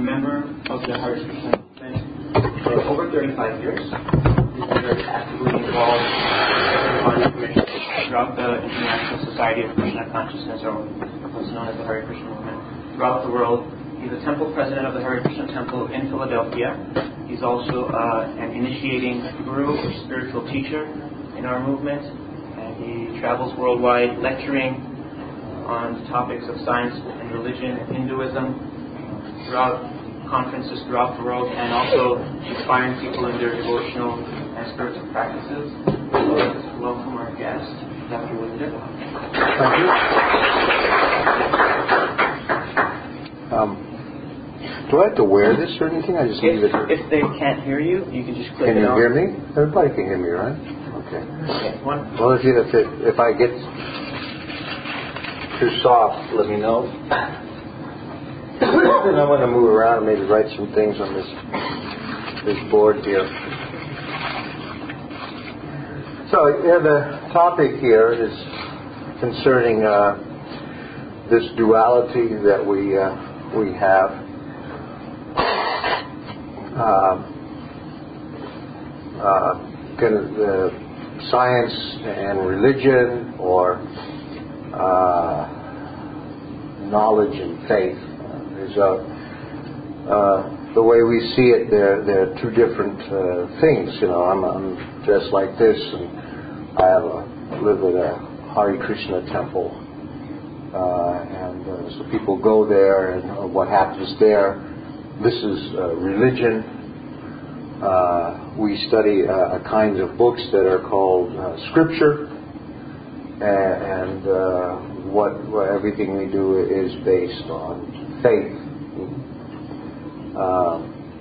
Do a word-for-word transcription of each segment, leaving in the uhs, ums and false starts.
member of the Hare Krishna movement for over thirty-five years. He's been very actively involved on information throughout the International Society of Krishna Consciousness, or what's known as the Hare Krishna movement, throughout the world. He's a temple president of the Hare Krishna Temple in Philadelphia. He's also uh, an initiating guru or spiritual teacher in our movement. And he travels worldwide lecturing on topics of science and religion and Hinduism throughout conferences throughout the world, and also inspiring people in their devotional and spiritual practices. So let's welcome our guest, Doctor Winder. Thank you. Um, do I have to wear this or anything? I just if, need it. If they can't hear you, you can just click can it on. Can you hear me? Everybody can hear me, right? Okay. Okay. One. Well, if, you, if, it, if I get too soft, let me know. And I want to move around and maybe write some things on this this board here. So, yeah, the topic here is concerning uh, this duality that we uh, we have. Uh, uh, kind of the science and religion, or uh, knowledge and faith. Is uh, uh, the way we see it. They're they're two different uh, things. You know, I'm, I'm dressed like this, and I have a, live at a Hare Krishna temple, uh, and uh, so people go there, and uh, what happens there. This is uh, religion. Uh, we study uh, kinds of books that are called uh, scripture, and, and uh, what, what everything we do is based on faith. Uh,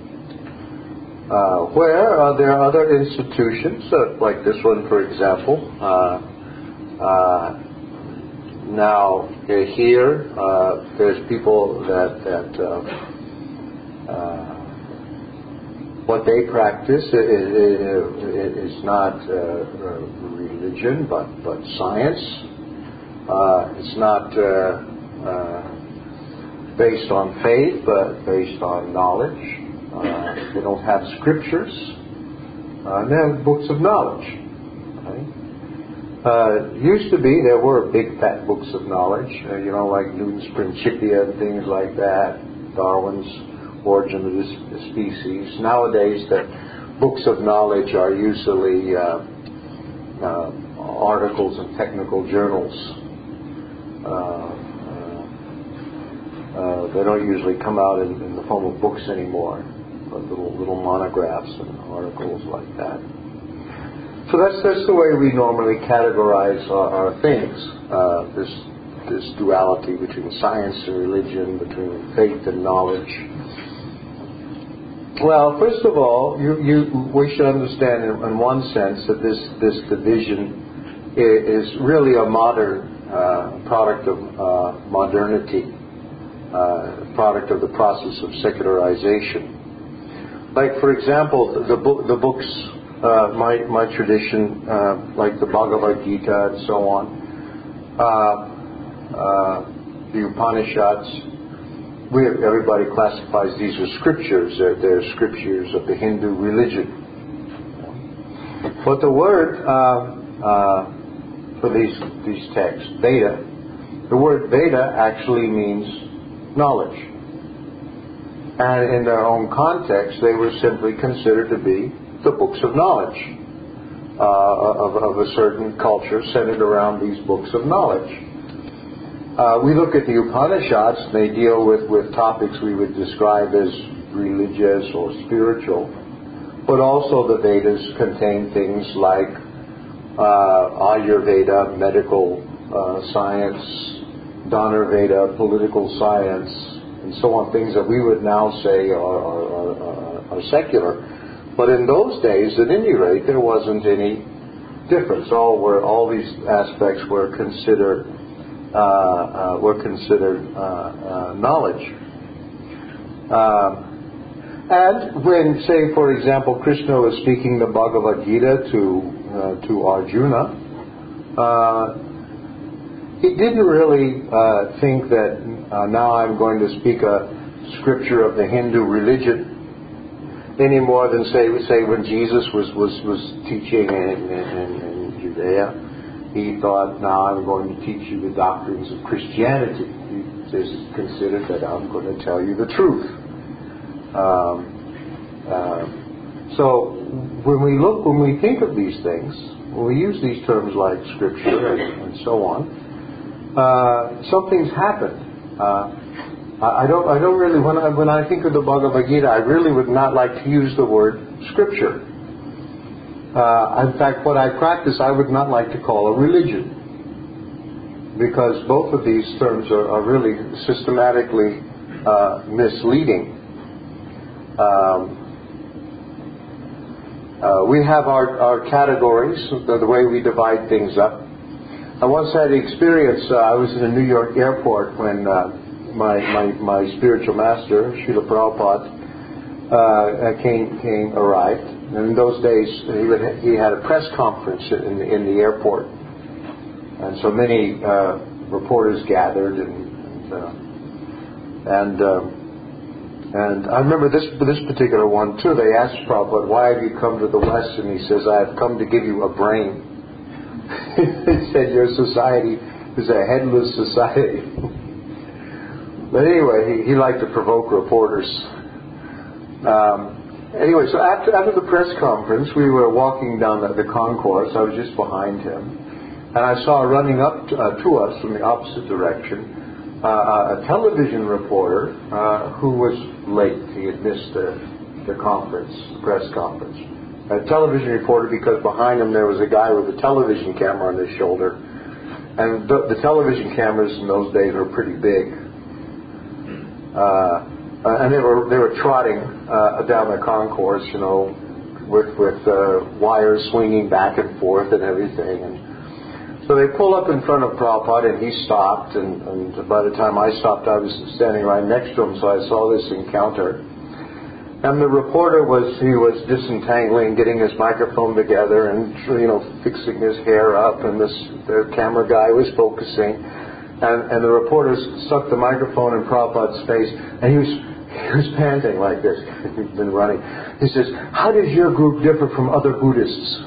uh, where uh, there are other institutions, uh, like this one, for example. Uh, uh, now here, uh, there's people that that. Uh, Uh, what they practice is, is not uh, religion, but but science. Uh, it's not uh, uh, based on faith, but based on knowledge. Uh, they don't have scriptures. Uh, they have books of knowledge. Right? Uh, used to be there were big fat books of knowledge, uh, you know, like Newton's Principia and things like that, Darwin's Origin of the Species. Nowadays, the books of knowledge are usually uh, uh, articles in technical journals. Uh, uh, uh, they don't usually come out in, in the form of books anymore, but little little monographs and articles like that. So that's that's the way we normally categorize our, our things. Uh, this this duality between science and religion, between faith and knowledge. Well, first of all, you, you, we should understand in, in one sense that this, this division is, is really a modern uh, product of uh, modernity, uh, product of the process of secularization. Like, for example, the, the, the books, uh, my, my tradition, uh, like the Bhagavad Gita and so on, uh, uh, the Upanishads, We, everybody classifies these as scriptures. They're, they're scriptures of the Hindu religion. But the word uh, uh, for these these texts, Veda, the word Veda actually means knowledge. And in their own context, they were simply considered to be the books of knowledge uh, of, of a certain culture centered around these books of knowledge. Uh, we look at the Upanishads, and they deal with, with topics we would describe as religious or spiritual. But also the Vedas contain things like uh, Ayurveda, medical uh, science, Dhanurveda, political science, and so on, things that we would now say are, are, are, are secular. But in those days, at any rate, there wasn't any difference. All were all these aspects were considered Uh, uh, were considered uh, uh, knowledge. Uh, and when, say, for example, Krishna was speaking the Bhagavad Gita to uh, to Arjuna, uh, he didn't really uh, think that uh, now I'm going to speak a scripture of the Hindu religion any more than say say when Jesus was was, was teaching in, in, in Judea, he thought, now I'm going to teach you the doctrines of Christianity. He just considered that I'm going to tell you the truth. Um, uh, so when we look, when we think of these things, when we use these terms like scripture and, and so on, uh, something's happened. Uh, I don't. I don't really. When I when I think of the Bhagavad Gita, I really would not like to use the word scripture. Uh, in fact, what I practice, I would not like to call a religion, because both of these terms are, are really systematically uh, misleading. Um, uh, we have our, our categories, the, the way we divide things up. I once had the experience. Uh, I was in a New York airport when. Uh, My, my my spiritual master, Srila Prabhupada, uh, came came arrived. And in those days, he would ha- he had a press conference in the, in the airport, and so many uh, reporters gathered, and and uh, and, uh, and I remember this this particular one too. They asked Prabhupada, "Why have you come to the West?" And he says, "I have come to give you a brain." He said, "Your society is a headless society." But anyway, he, he liked to provoke reporters. Um, anyway, so after after the press conference, we were walking down the, the concourse. I was just behind him. And I saw running up to, uh, to us from the opposite direction uh, a television reporter uh, who was late. He had missed the, the conference, the press conference. A television reporter, because behind him there was a guy with a television camera on his shoulder. And the, the television cameras in those days were pretty big. Uh, and they were they were trotting uh, down the concourse, you know, with with uh, wires swinging back and forth and everything. And so they pull up in front of Prabhupada, and he stopped. And, and by the time I stopped, I was standing right next to him, so I saw this encounter. And the reporter was he was disentangling, getting his microphone together, and you know, fixing his hair up, and this the camera guy was focusing. And, and the reporter stuck the microphone in Prabhupada's face, and he was he was panting like this. He'd been running. He says, "How does your group differ from other Buddhists?"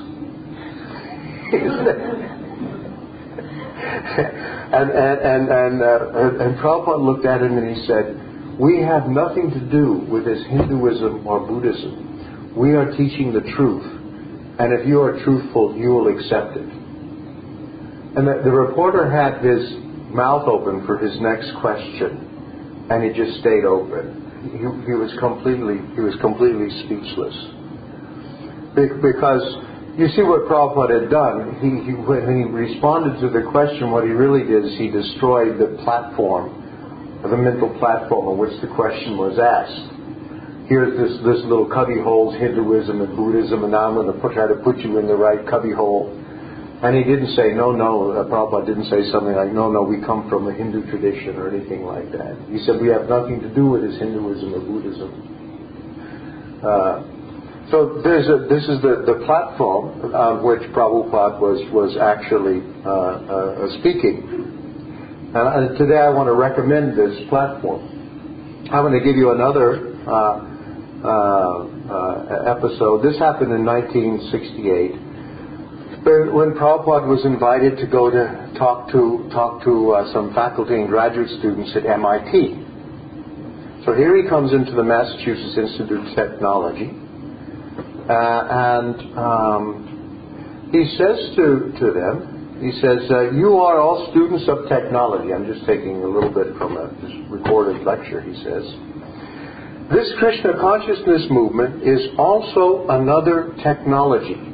and and and and, uh, and Prabhupada looked at him and he said, "We have nothing to do with this Hinduism or Buddhism. We are teaching the truth, and if you are truthful, you will accept it." And the, the reporter had his mouth open for his next question, and he just stayed open. He, he was completely he was completely speechless. Be, because you see what Prabhupada had done. He, he when he responded to the question, what he really did is he destroyed the platform, the mental platform on which the question was asked. Here's this this little cubby holes, Hinduism and Buddhism, and now I'm going to put, try to put you in the right cubby hole. And he didn't say, no, no, uh, Prabhupada didn't say something like, no, no, we come from a Hindu tradition or anything like that. He said, we have nothing to do with this Hinduism or Buddhism. Uh, so there's a, this is the, the platform on which Prabhupada was, was actually uh, uh, speaking. And uh, today I want to recommend this platform. I'm going to give you another uh, uh, uh, episode. This happened in nineteen sixty-eight. When Prabhupada was invited to go to talk to talk to uh, some faculty and graduate students at M I T. So here he comes into the Massachusetts Institute of Technology, uh, and um, he says to, to them, he says, uh, you are all students of technology. I'm just taking a little bit from a this recorded lecture, he says. This Krishna consciousness movement is also another technology.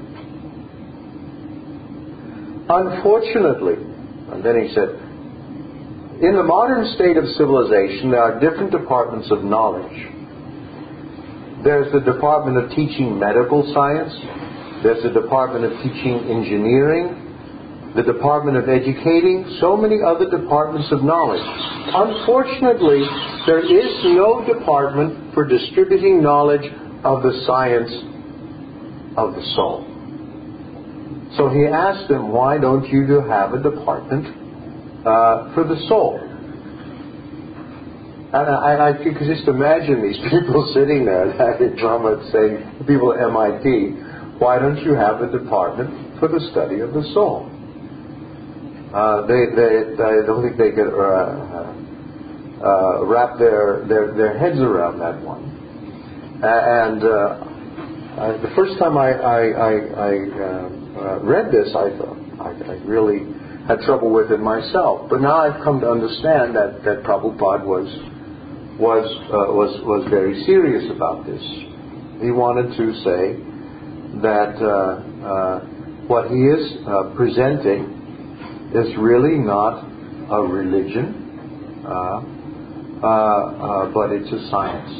Unfortunately, and then he said, in the modern state of civilization, there are different departments of knowledge. There's the department of teaching medical science. There's the department of teaching engineering. The department of educating. So many other departments of knowledge. Unfortunately, there is no department for distributing knowledge of the science of the soul. So he asked them, why don't you have a department uh, for the soul? And I, I could just imagine these people sitting there having drama saying, people at M I T, why don't you have a department for the study of the soul? Uh, they, they, I don't think they could uh, uh, wrap their, their, their heads around that one. And uh, uh, the first time I, I, I, I uh, uh, read this, I thought, I, I really had trouble with it myself. But now I've come to understand that, that Prabhupada was was uh, was was very serious about this. He wanted to say that uh, uh, what he is uh, presenting is really not a religion, uh, uh, uh, but it's a science.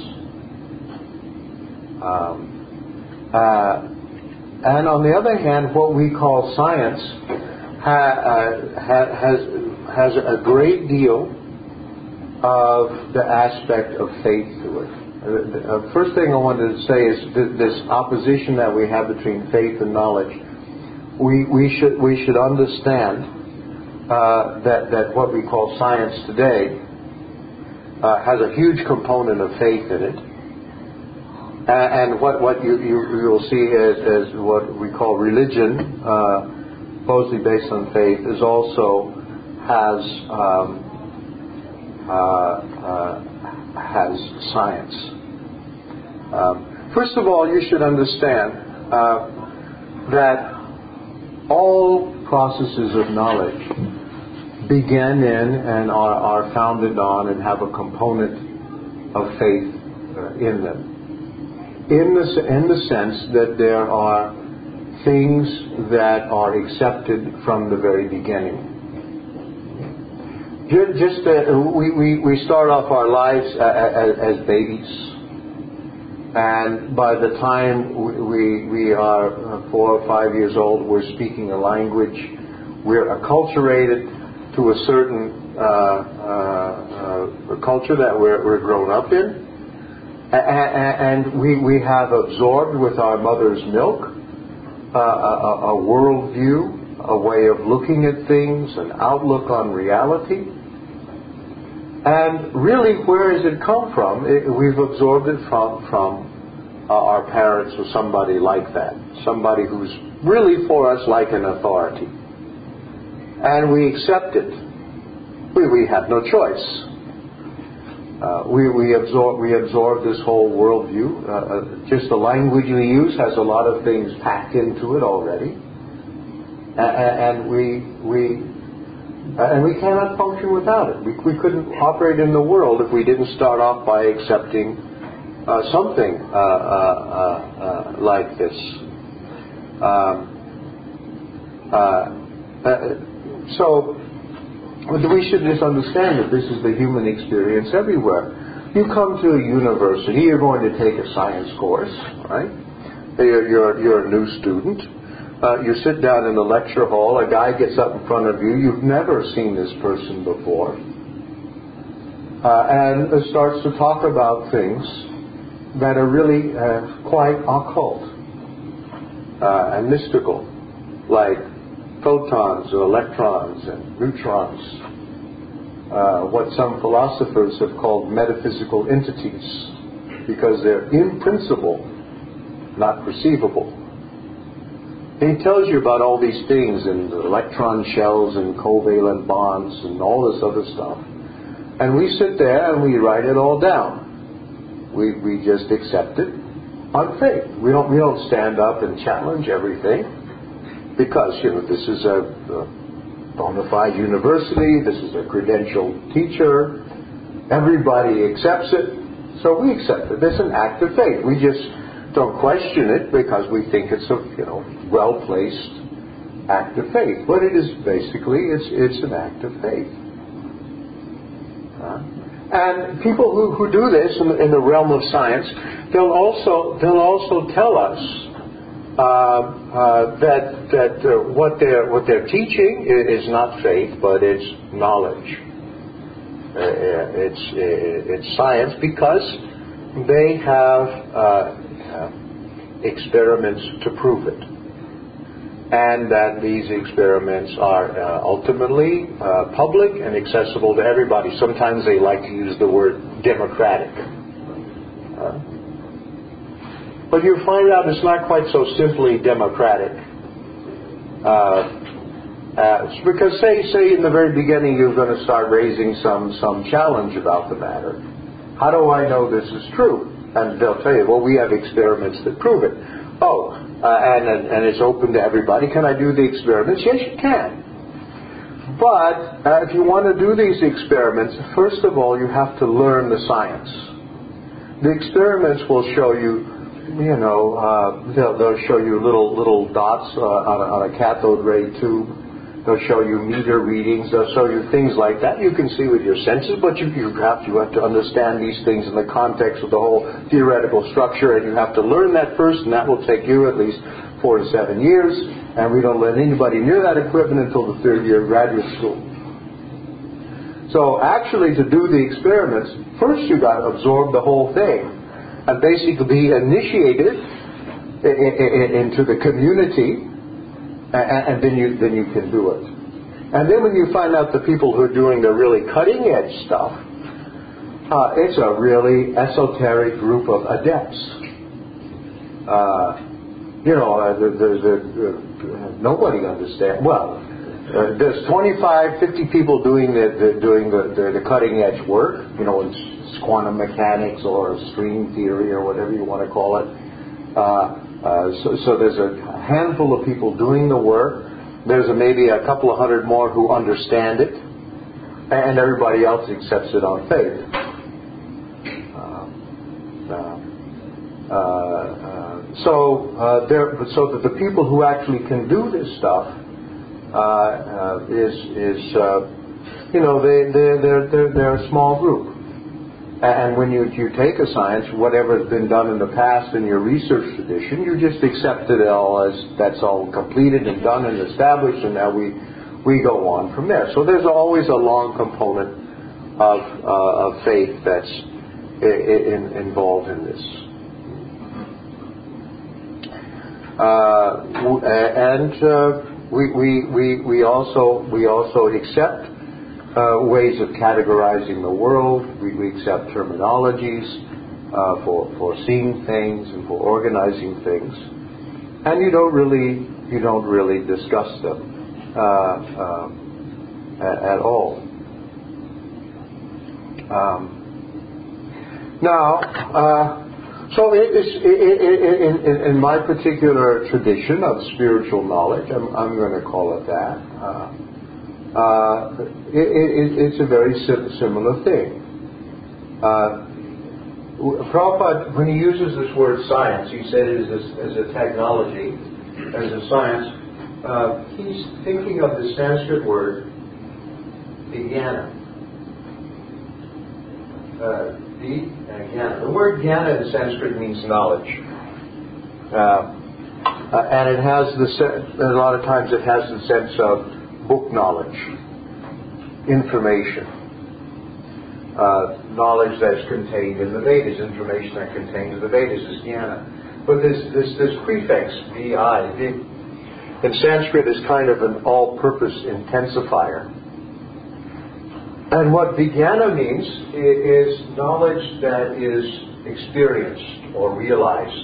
Um, uh, and on the other hand, what we call science ha- uh, ha- has has a great deal of the aspect of faith to it. The uh, first thing I wanted to say is th- this opposition that we have between faith and knowledge. We we should we should understand uh, that that what we call science today uh, has a huge component of faith in it, and, and what what you you will see as as what we call religion, uh, mostly based on faith, is also has. Um, Uh, uh, has science. Um, first of all, you should understand uh, that all processes of knowledge begin in and are, are founded on and have a component of faith uh, in them. In the, in the sense that there are things that are accepted from the very beginning. Just uh, we, we, we start off our lives uh, as, as babies, and by the time we we are four or five years old, we're speaking a language. We're acculturated to a certain uh, uh, uh, culture that we're, we're grown up in, and we we have absorbed with our mother's milk uh, a, a worldview, a way of looking at things, an outlook on reality. And really, where has it come from? It, we've absorbed it from from uh, our parents or somebody like that. Somebody who's really for us like an authority. And we accept it. We, we have no choice. Uh, we, we, absorb, we absorb this whole worldview. Uh, just the language we use has a lot of things packed into it already. And, and we... we Uh, and we cannot function without it. We, we couldn't operate in the world if we didn't start off by accepting uh, something uh, uh, uh, uh, like this. Um, uh, uh, so we should just understand that this is the human experience everywhere. You come to a university, you're going to take a science course, right? You're, you're, you're a new student. Uh, you sit down in the lecture hall, a guy gets up in front of you, you've never seen this person before, uh, and starts to talk about things that are really uh, quite occult uh, and mystical, like photons or electrons and neutrons, uh, what some philosophers have called metaphysical entities, because they're in principle not perceivable. And he tells you about all these things and electron shells and covalent bonds and all this other stuff. And we sit there and we write it all down. We we just accept it on faith. We don't we don't stand up and challenge everything because, you know, this is a, a bona fide university. This is a credentialed teacher. Everybody accepts it. So we accept it. It's an act of faith. We just don't question it because we think it's a, you know, well-placed act of faith. But it is basically, it's it's an act of faith. Uh, and people who, who do this in the, in the realm of science, they'll also they'll also tell us uh, uh, that that uh, what they're what they're teaching is not faith, but it's knowledge. Uh, it's it's science because they have uh, uh, experiments to prove it. and that these experiments are uh, ultimately uh, public and accessible to everybody. Sometimes they like to use the word democratic. Uh, but you find out it's not quite so simply democratic. Uh, uh, because say, say in the very beginning you're going to start raising some, some challenge about the matter. How do I know this is true? And they'll tell you, well, we have experiments that prove it. Oh, uh, and, and and it's open to everybody. Can I do the experiments? Yes, you can. But uh, if you want to do these experiments, first of all, you have to learn the science. The experiments will show you, you know, uh, they'll, they'll show you little little dots uh, on, a, on a cathode ray tube. They'll show you meter readings. They'll show you things like that. You can see with your senses, but you, you have you have to understand these things in the context of the whole theoretical structure, and you have to learn that first, and that will take you at least four to seven years. And we don't let anybody near that equipment until the third year of graduate school. So actually, to do the experiments, first you got to absorb the whole thing, and basically be initiated into the community. And then you then you can do it. And then when you find out the people who are doing the really cutting edge stuff, uh, it's a really esoteric group of adepts. Uh, you know, uh, there's a, uh, nobody understands. Well, uh, there's twenty-five, fifty people doing the, the doing the, the, the cutting edge work. You know, it's quantum mechanics or string theory or whatever you want to call it. Uh, Uh, so, so there's a handful of people doing the work. There's a, maybe a couple of hundred more who understand it, and everybody else accepts it on faith. Uh, uh, uh, uh, so uh, there, so that the people who actually can do this stuff uh, uh, is is uh, you know they they they're, they're they're a small group. And when you, you take a science, whatever has been done in the past in your research tradition, you just accept it all as that's all completed and done and established, and now we we go on from there. So there's always a long component of uh, of faith that's in, involved in this. Uh, and uh, we, we we we also we also accept Uh, ways of categorizing the world. We, we accept terminologies uh, for for seeing things and for organizing things, and you don't really you don't really discuss them uh, uh, at, at all. Um, now, uh, so it is, in, in, in my particular tradition of spiritual knowledge, I'm, I'm going to call it that. Uh, Uh, it, it, it's a very sim- similar thing. Uh, Prabhupada, when he uses this word science, he said it as, as a technology, as a science. Uh, he's thinking of the Sanskrit word vijnana. Uh, vijnana. The word jnana in Sanskrit means knowledge, uh, uh, and it has the se- a lot of times it has the sense of book knowledge, information, uh, knowledge that's contained in the Vedas, information that contains the Vedas is jnana. But this this this prefix vi, in Sanskrit is kind of an all-purpose intensifier. And what vijnana means is knowledge that is experienced or realized.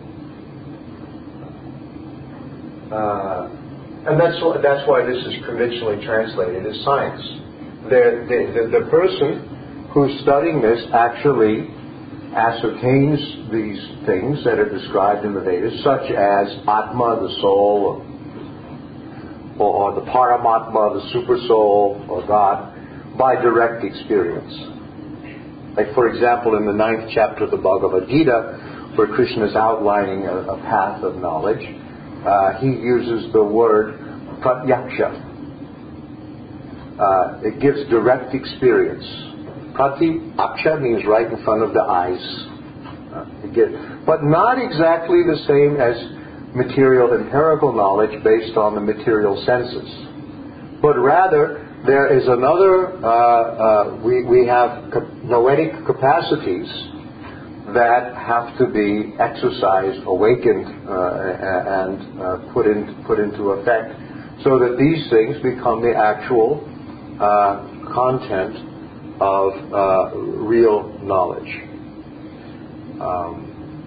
Uh, And that's why, that's why this is conventionally translated as science. The, the, the, the person who's studying this actually ascertains these things that are described in the Vedas, such as Atma, the soul, or, or the Paramatma, the super soul, or God, by direct experience. Like, for example, in the ninth chapter of the Bhagavad Gita, where Krishna is outlining a, a path of knowledge, Uh, he uses the word pratyaksha. Uh, it gives direct experience. Pratyaksha means right in front of the eyes. Uh, it gives, but not exactly the same as material empirical knowledge based on the material senses. But rather, there is another, uh, uh, we, we have noetic capacities that have to be exercised, awakened, uh, and uh, put in, put into effect, so that these things become the actual uh, content of uh, real knowledge. Um,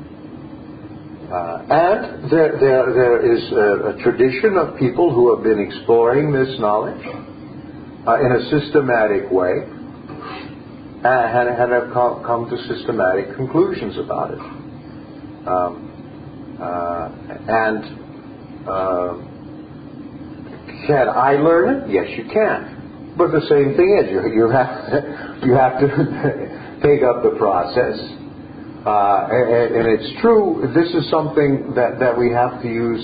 uh, and there, there, there is a, a tradition of people who have been exploring this knowledge uh, in a systematic way, and, and have come, come to systematic conclusions about it. Um, uh, and uh, can I learn it? Yes, you can. But the same thing is, you, you have you have to take up the process. Uh, and, and it's true, this is something that, that we have to use.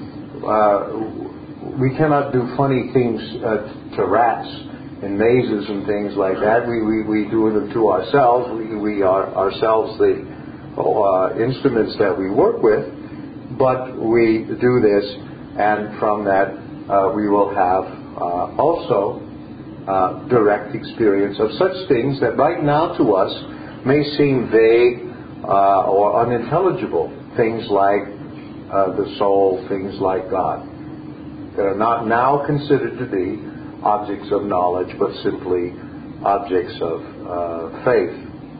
Uh, we cannot do funny things uh, to rats in mazes and things like that. We, we, we do them to ourselves. We, we are ourselves the uh, instruments that we work with. But we do this, and from that uh, we will have uh, also uh, direct experience of such things that right now to us may seem vague uh, or unintelligible. Things like uh, the soul, things like God, that are not now considered to be objects of knowledge, but simply objects of uh, faith.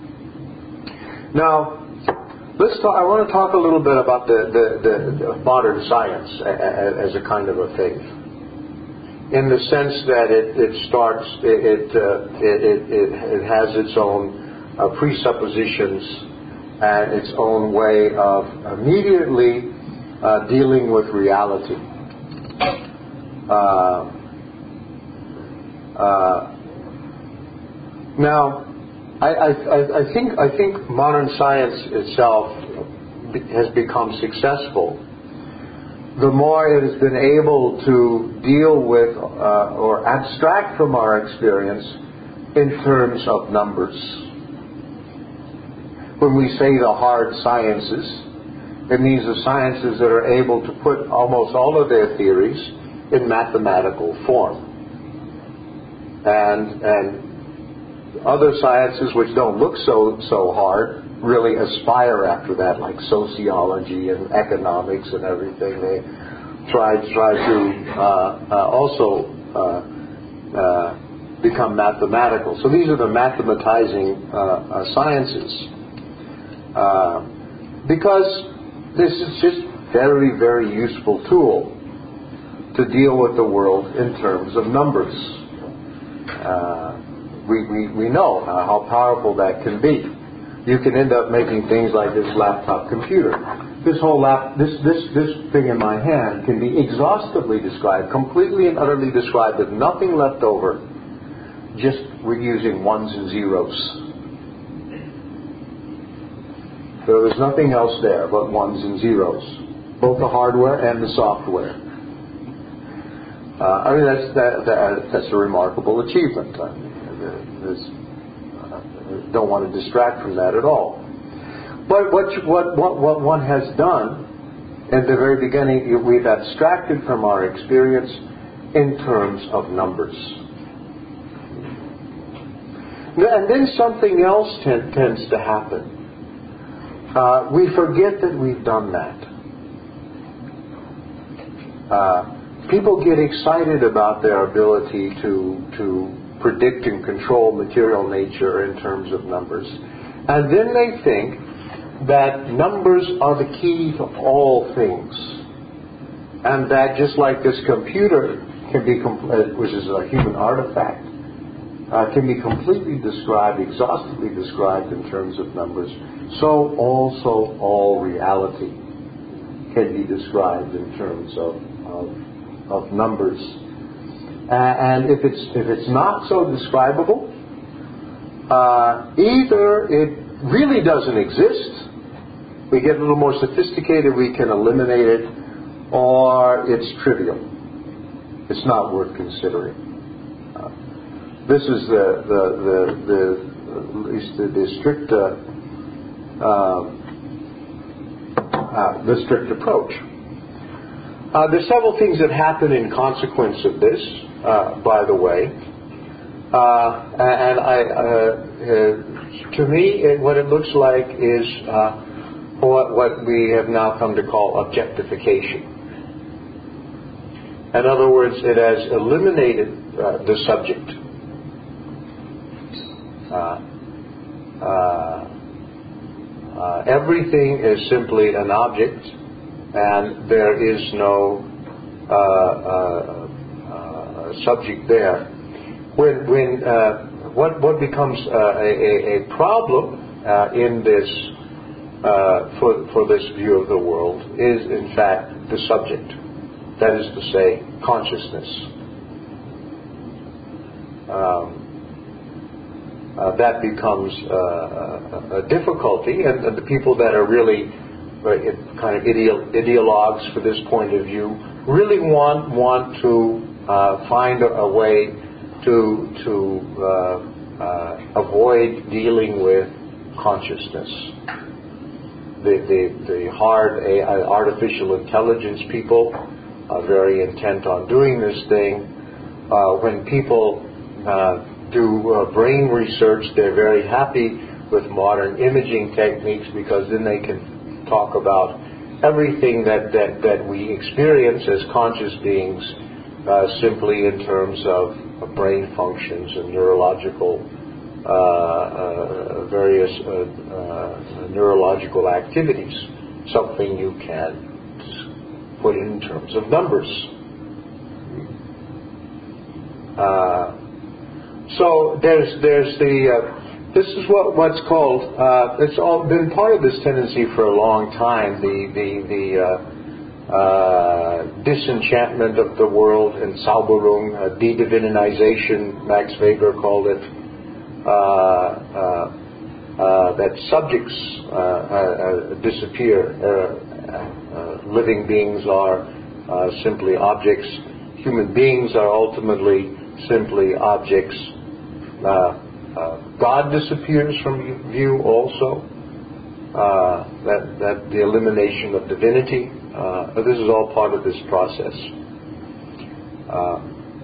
Now, let's talk, I want to talk a little bit about the, the, the, the modern science as a kind of a faith, in the sense that it, it starts, it it, uh, it, it, it has its own uh, presuppositions and its own way of immediately uh, dealing with reality. Uh, Uh, now, I, I, I think I think modern science itself has become successful the more it has been able to deal with uh, or abstract from our experience in terms of numbers. When we say the hard sciences, it means the sciences that are able to put almost all of their theories in mathematical form. And, and other sciences which don't look so so hard really aspire after that, like sociology and economics and everything. They try try to uh, uh, also uh, uh, become mathematical. So these are the mathematizing uh, uh, sciences, uh, because this is just very very useful tool to deal with the world in terms of numbers. Uh, we, we, we know uh, how powerful that can be. You can end up making things like this laptop computer. This whole lap, this, this, this thing in my hand can be exhaustively described, completely and utterly described, with nothing left over, just we're using ones and zeros. So there's nothing else there but ones and zeros, both the hardware and the software. Uh, I mean, that's that, that, that's a remarkable achievement. I mean, uh, don't want to distract from that at all. But what, what what what one has done at the very beginning, we've abstracted from our experience in terms of numbers, and then something else t- tends to happen. Uh, we forget that we've done that. Uh, People get excited about their ability to to predict and control material nature in terms of numbers. And then they think that numbers are the key to all things. And that just like this computer can be, which is a human artifact, uh, can be completely described, exhaustively described in terms of numbers, so also all reality can be described in terms of, of of numbers. Uh, and if it's if it's not so describable, uh, either it really doesn't exist, we get a little more sophisticated, we can eliminate it, or it's trivial. It's not worth considering. Uh, this is the the the, the at least the, the strict uh, uh, uh, the strict approach. Uh, there's several things that happen in consequence of this, uh, by the way. Uh, and I, uh, uh, to me, it, what it looks like is uh, what, what we have now come to call objectification. In other words, it has eliminated uh, the subject. Uh, uh, uh, everything is simply an object, and there is no uh, uh, uh, subject there. When, when uh, what what becomes uh, a, a problem uh, in this uh, for for this view of the world is, in fact, the subject. That is to say, consciousness. Um, Uh, that becomes uh, a difficulty, and, and the people that are really uh, kind of ideo- ideologues for this point of view really want want to uh, find a, a way to to uh, uh, avoid dealing with consciousness. The the, the hard A I, artificial intelligence people are very intent on doing this thing. Uh, when people uh, do uh, brain research, they're very happy with modern imaging techniques, because then they can talk about everything that, that, that we experience as conscious beings uh, simply in terms of, of brain functions and neurological uh, uh, various uh, uh, neurological activities, something you can put in terms of numbers. Uh, So there's there's the uh, this is what what's called uh, it's all been part of this tendency for a long time, the the the uh, uh, disenchantment of the world, and Zauberung, uh, de-divinization, Max Weber called it, uh, uh, uh, that subjects uh, uh, disappear, uh, uh, living beings are uh, simply objects, human beings are ultimately simply objects. Uh, uh, God disappears from view also. Uh, that that the elimination of divinity. Uh, this is all part of this process. Uh,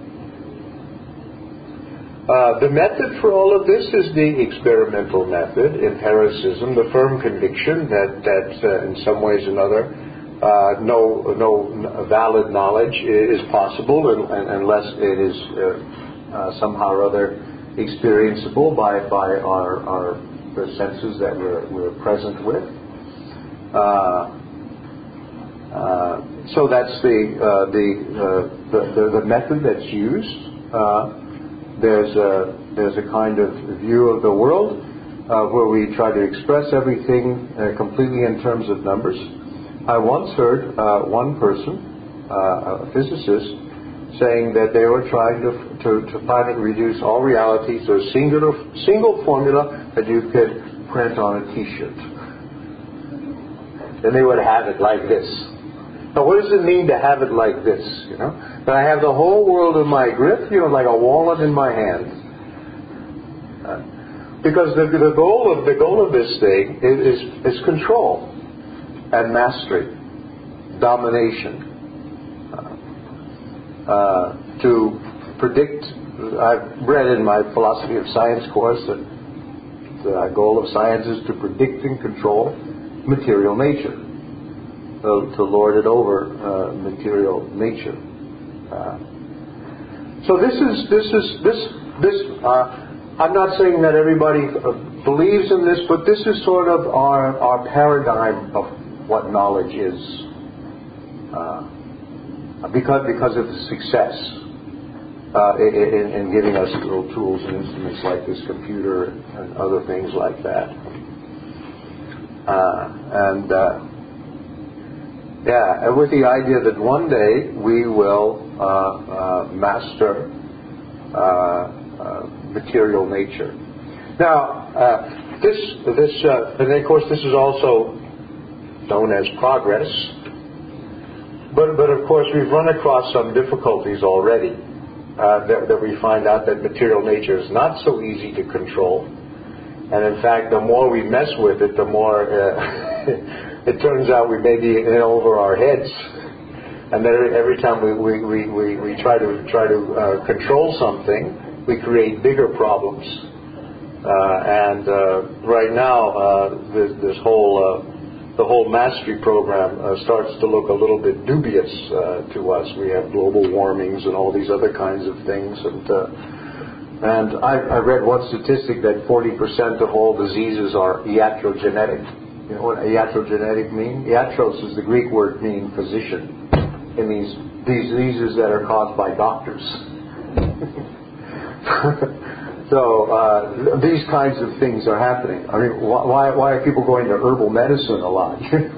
uh, the method for all of this is the experimental method, empiricism, the firm conviction that that uh, in some ways or another uh, no no valid knowledge is possible, and, and, unless it is uh, uh, somehow or other experienceable by, by our, our the senses that we're, we're present with. Uh, uh, so that's the uh, the, uh, the, the the method that's used. Uh, there's a there's a kind of view of the world uh, where we try to express everything uh, completely in terms of numbers. I once heard uh, one person, uh, a physicist, saying that they were trying to, to, to finally reduce all reality to a singular, single formula that you could print on a T-shirt. Then they would have it like this. Now, what does it mean to have it like this? You know, that I have the whole world in my grip, you know, like a wallet in my hand. Uh, because the, the goal of the goal of this thing is, is, is control and mastery, domination. Uh, to predict, I've read in my philosophy of science course that the goal of science is to predict and control material nature, uh, to lord it over uh, material nature. Uh, so this is this is this this. Uh, I'm not saying that everybody uh, believes in this, but this is sort of our our paradigm of what knowledge is. Uh, Because because of the success uh, in, in giving us little tools and instruments like this computer and other things like that, uh, and uh, yeah, and with the idea that one day we will uh, uh, master uh, uh, material nature. Now, uh, this this uh, and of course this is also known as progress. But, but of course, we've run across some difficulties already uh, that, that we find out that material nature is not so easy to control. And in fact, the more we mess with it, the more uh, it turns out we may be in over our heads. And then every time we, we, we, we, we try to try to uh, control something, we create bigger problems. and uh, right now, uh, this, this whole uh, the whole mastery program uh, starts to look a little bit dubious uh, to us. We have global warmings and all these other kinds of things, and uh, and I, I read one statistic that forty percent of all diseases are iatrogenetic. You know what iatrogenetic means? Iatros is the Greek word meaning physician. It means diseases that are caused by doctors. So uh, these kinds of things are happening. I mean, why why are people going to herbal medicine a lot?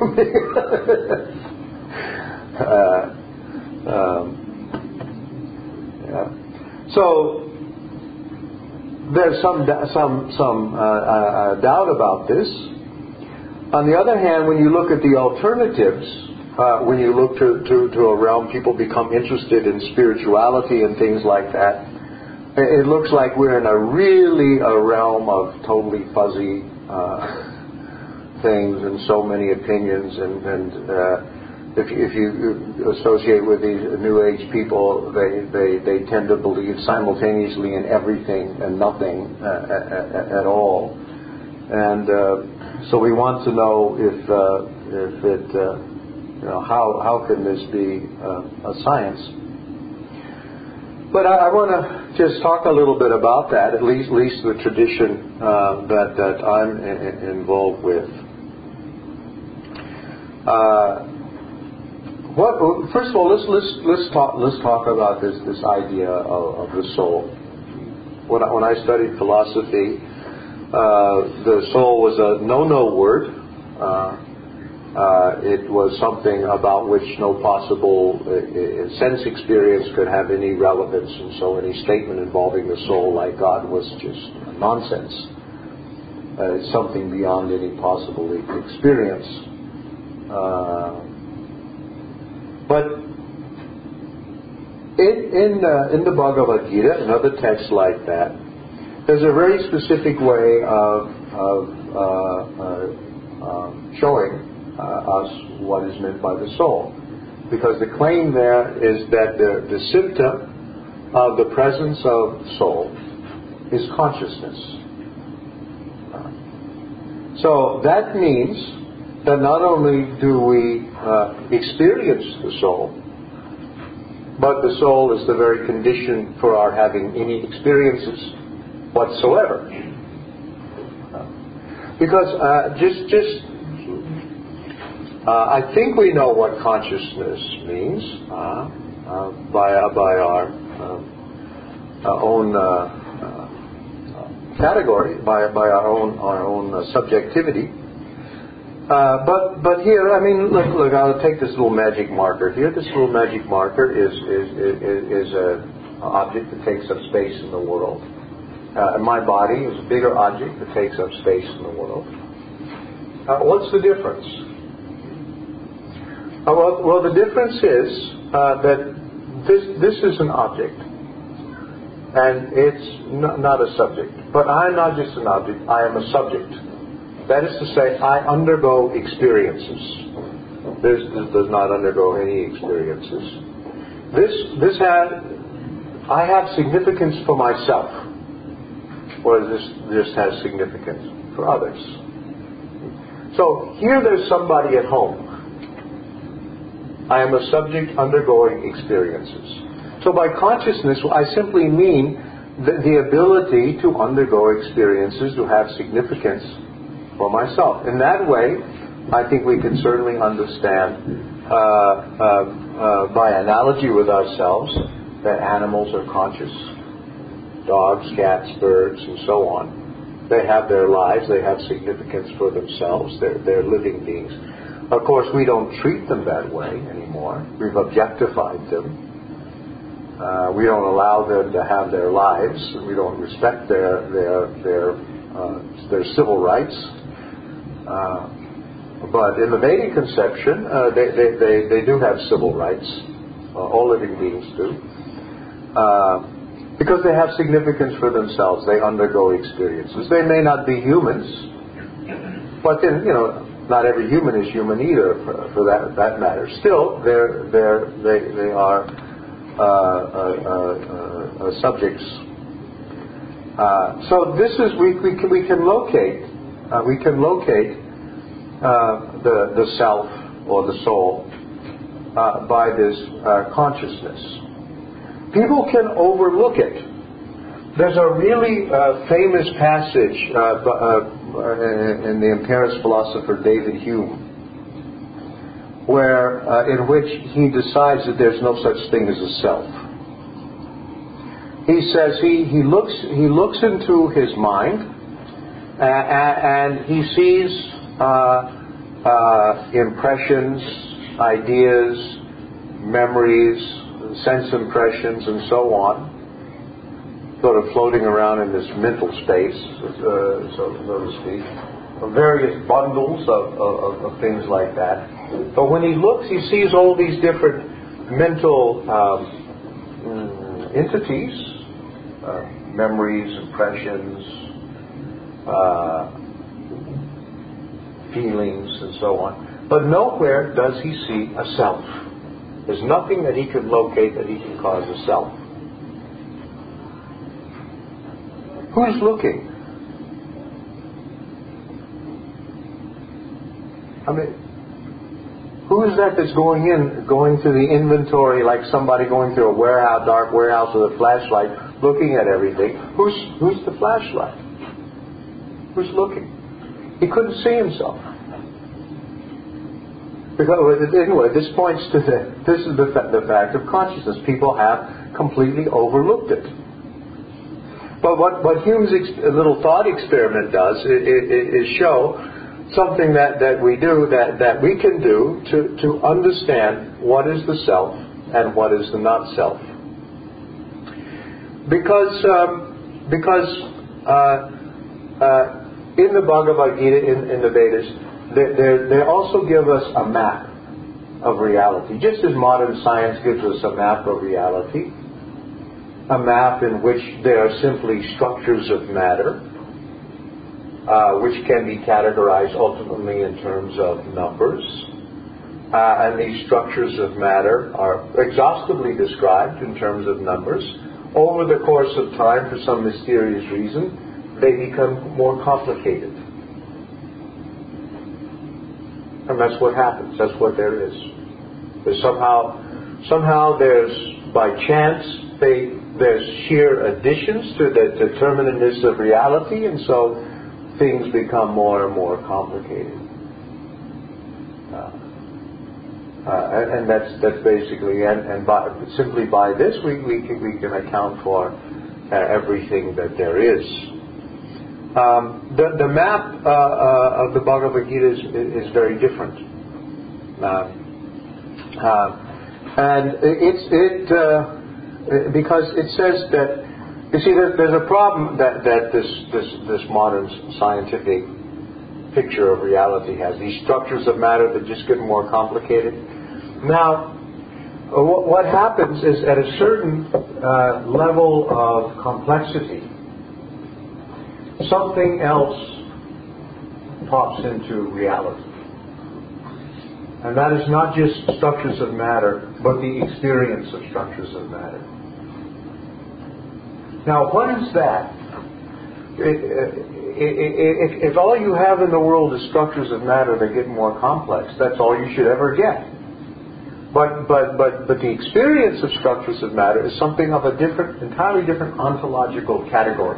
uh, um, yeah. So there's some some some uh, uh, doubt about this. On the other hand, when you look at the alternatives, uh, when you look to, to, to a realm, people become interested in spirituality and things like that. It looks like we're in a really a realm of totally fuzzy uh, things and so many opinions. And, and uh, if, if you associate with these New Age people, they, they, they tend to believe simultaneously in everything and nothing uh, at, at all. And uh, so we want to know if uh, if it uh, you know how how can this be uh, a science? But I, I want to just talk a little bit about that, at least, at least the tradition uh, that that I'm in, involved with. Uh, what? First of all, let's let's let's talk let's talk about this this idea of, of the soul. When I, when I studied philosophy, uh, the soul was a no-no word. Uh, Uh, it was something about which no possible uh, sense experience could have any relevance, and so any statement involving the soul like God was just nonsense. Uh, it's something beyond any possible experience. Uh, but in in, uh, in the Bhagavad Gita and other texts like that, there's a very specific way of, of uh, uh, uh, showing Uh, us what is meant by the soul, because the claim there is that the, the symptom of the presence of soul is consciousness. Uh, so that means that not only do we uh, experience the soul, but the soul is the very condition for our having any experiences whatsoever. Uh, because uh, just just Uh, I think we know what consciousness means uh, uh, by by our uh, uh, own uh, uh, category, by by our own our own uh, subjectivity. Uh, but but here, I mean, look, look. I'll take this little magic marker here. This little magic marker is is is, is a object that takes up space in the world. Uh, and my body is a bigger object that takes up space in the world. Uh, what's the difference? Uh, well, well, the difference is uh, that this this is an object, and it's n- not a subject. But I'm not just an object; I am a subject. That is to say, I undergo experiences. This, this does not undergo any experiences. This this has I have significance for myself, whereas this this has significance for others. So here, there's somebody at home. I am a subject undergoing experiences. So by consciousness, I simply mean the, the ability to undergo experiences, to have significance for myself. In that way, I think we can certainly understand, uh, uh, uh, by analogy with ourselves, that animals are conscious. Dogs, cats, birds, and so on. They have their lives, they have significance for themselves, they're, they're living beings. Of course, we don't treat them that way anymore. We've objectified them. Uh, we don't allow them to have their lives. We don't respect their their their uh, their civil rights. Uh, but in the Vedic conception, uh, they, they they they do have civil rights. Uh, all living beings do, uh, because they have significance for themselves. They undergo experiences. They may not be humans, but then you know. Not every human is human either, for, for that that matter. Still, they're they're they they are uh, uh, uh, uh, subjects. Uh, so this is we we can, we can locate uh, we can locate uh, the the self or the soul uh, by this uh, consciousness. People can overlook it. There's a really uh, famous passage uh, uh, in the empirist philosopher David Hume, where uh, in which he decides that there's no such thing as a self. He says he, he looks he looks into his mind uh, and he sees uh, uh, impressions, ideas, memories, sense impressions, and so on, sort of floating around in this mental space, uh, so, so to speak, various bundles of, of, of things like that. But when he looks, he sees all these different mental um, entities, uh, memories, impressions, uh, feelings, and so on. But nowhere does he see a self. There's nothing that he can locate that he can cause a self. Who's looking? I mean, who is that that's going in, going to the inventory like somebody going through a warehouse, dark warehouse with a flashlight, looking at everything? Who's who's the flashlight? Who's looking? He couldn't see himself. Because anyway, this points to the, this is the, the fact of consciousness. People have completely overlooked it. But what, what Hume's ex- little thought experiment does is, is show something that, that we do, that, that we can do to, to understand what is the self and what is the not self. Because um, because uh, uh, in the Bhagavad Gita, in, in the Vedas, they, they also give us a map of reality. Just as modern science gives us a map of reality, a map in which there are simply structures of matter, Uh, which can be categorized ultimately in terms of numbers. Uh, and these structures of matter are exhaustively described in terms of numbers. Over the course of time, for some mysterious reason, they become more complicated. And that's what happens. That's what there is. There's somehow, somehow there's, by chance, they, there's sheer additions to the determinateness of reality, and so things become more and more complicated, uh, uh, and, and that's that's basically and, and by, simply by this we we can, we can account for uh, everything that there is. Um, the the map uh, uh, of the Bhagavad Gita is, is very different, uh, uh, and it's it uh, because it says that. You see, there's, there's a problem that, that this, this, this modern scientific picture of reality has. These structures of matter that just get more complicated. Now, what, what happens is at a certain uh, level of complexity, something else pops into reality. And that is not just structures of matter, but the experience of structures of matter. Now, what is that? If, if all you have in the world is structures of matter that get more complex, that's all you should ever get. But but but but the experience of structures of matter is something of a different, entirely different ontological category.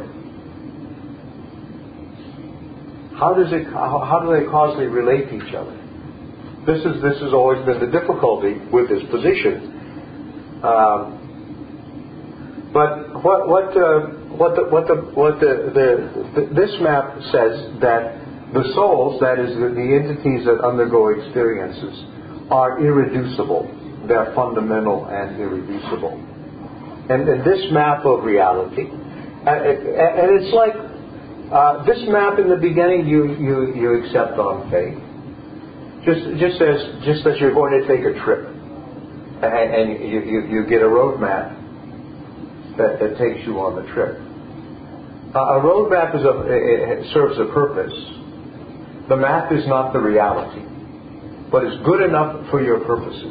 How does it? How, how do they causally relate to each other? This is this has always been the difficulty with this position. Um, But what what uh, what the what the what the, the, the this map says that the souls, that is the, the entities that undergo experiences, are irreducible. They're fundamental and irreducible. And, and this map of reality, uh, and it's like uh, this map in the beginning you, you you accept on faith. Just just as just as you're going to take a trip, and, and you, you you get a road map. That, that takes you on the trip. Uh, a road map is a, it serves a purpose. The map is not the reality, but it's good enough for your purposes.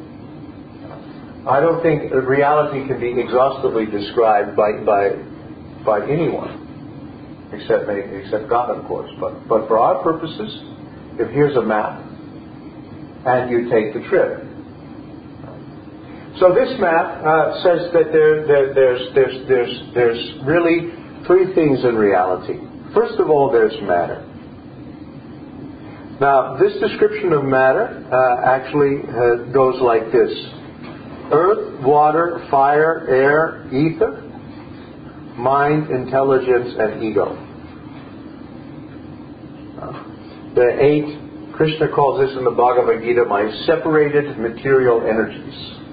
I don't think reality can be exhaustively described by by by anyone, except maybe, except God, of course. But but for our purposes, if here's a map, and you take the trip. So this map uh, says that there, there there's there's there's there's really three things in reality. First of all, there's matter. Now, this description of matter uh, actually uh, goes like this: earth, water, fire, air, ether, mind, intelligence, and ego. Uh, the eight, Krishna calls this in the Bhagavad Gita, my separated material energies.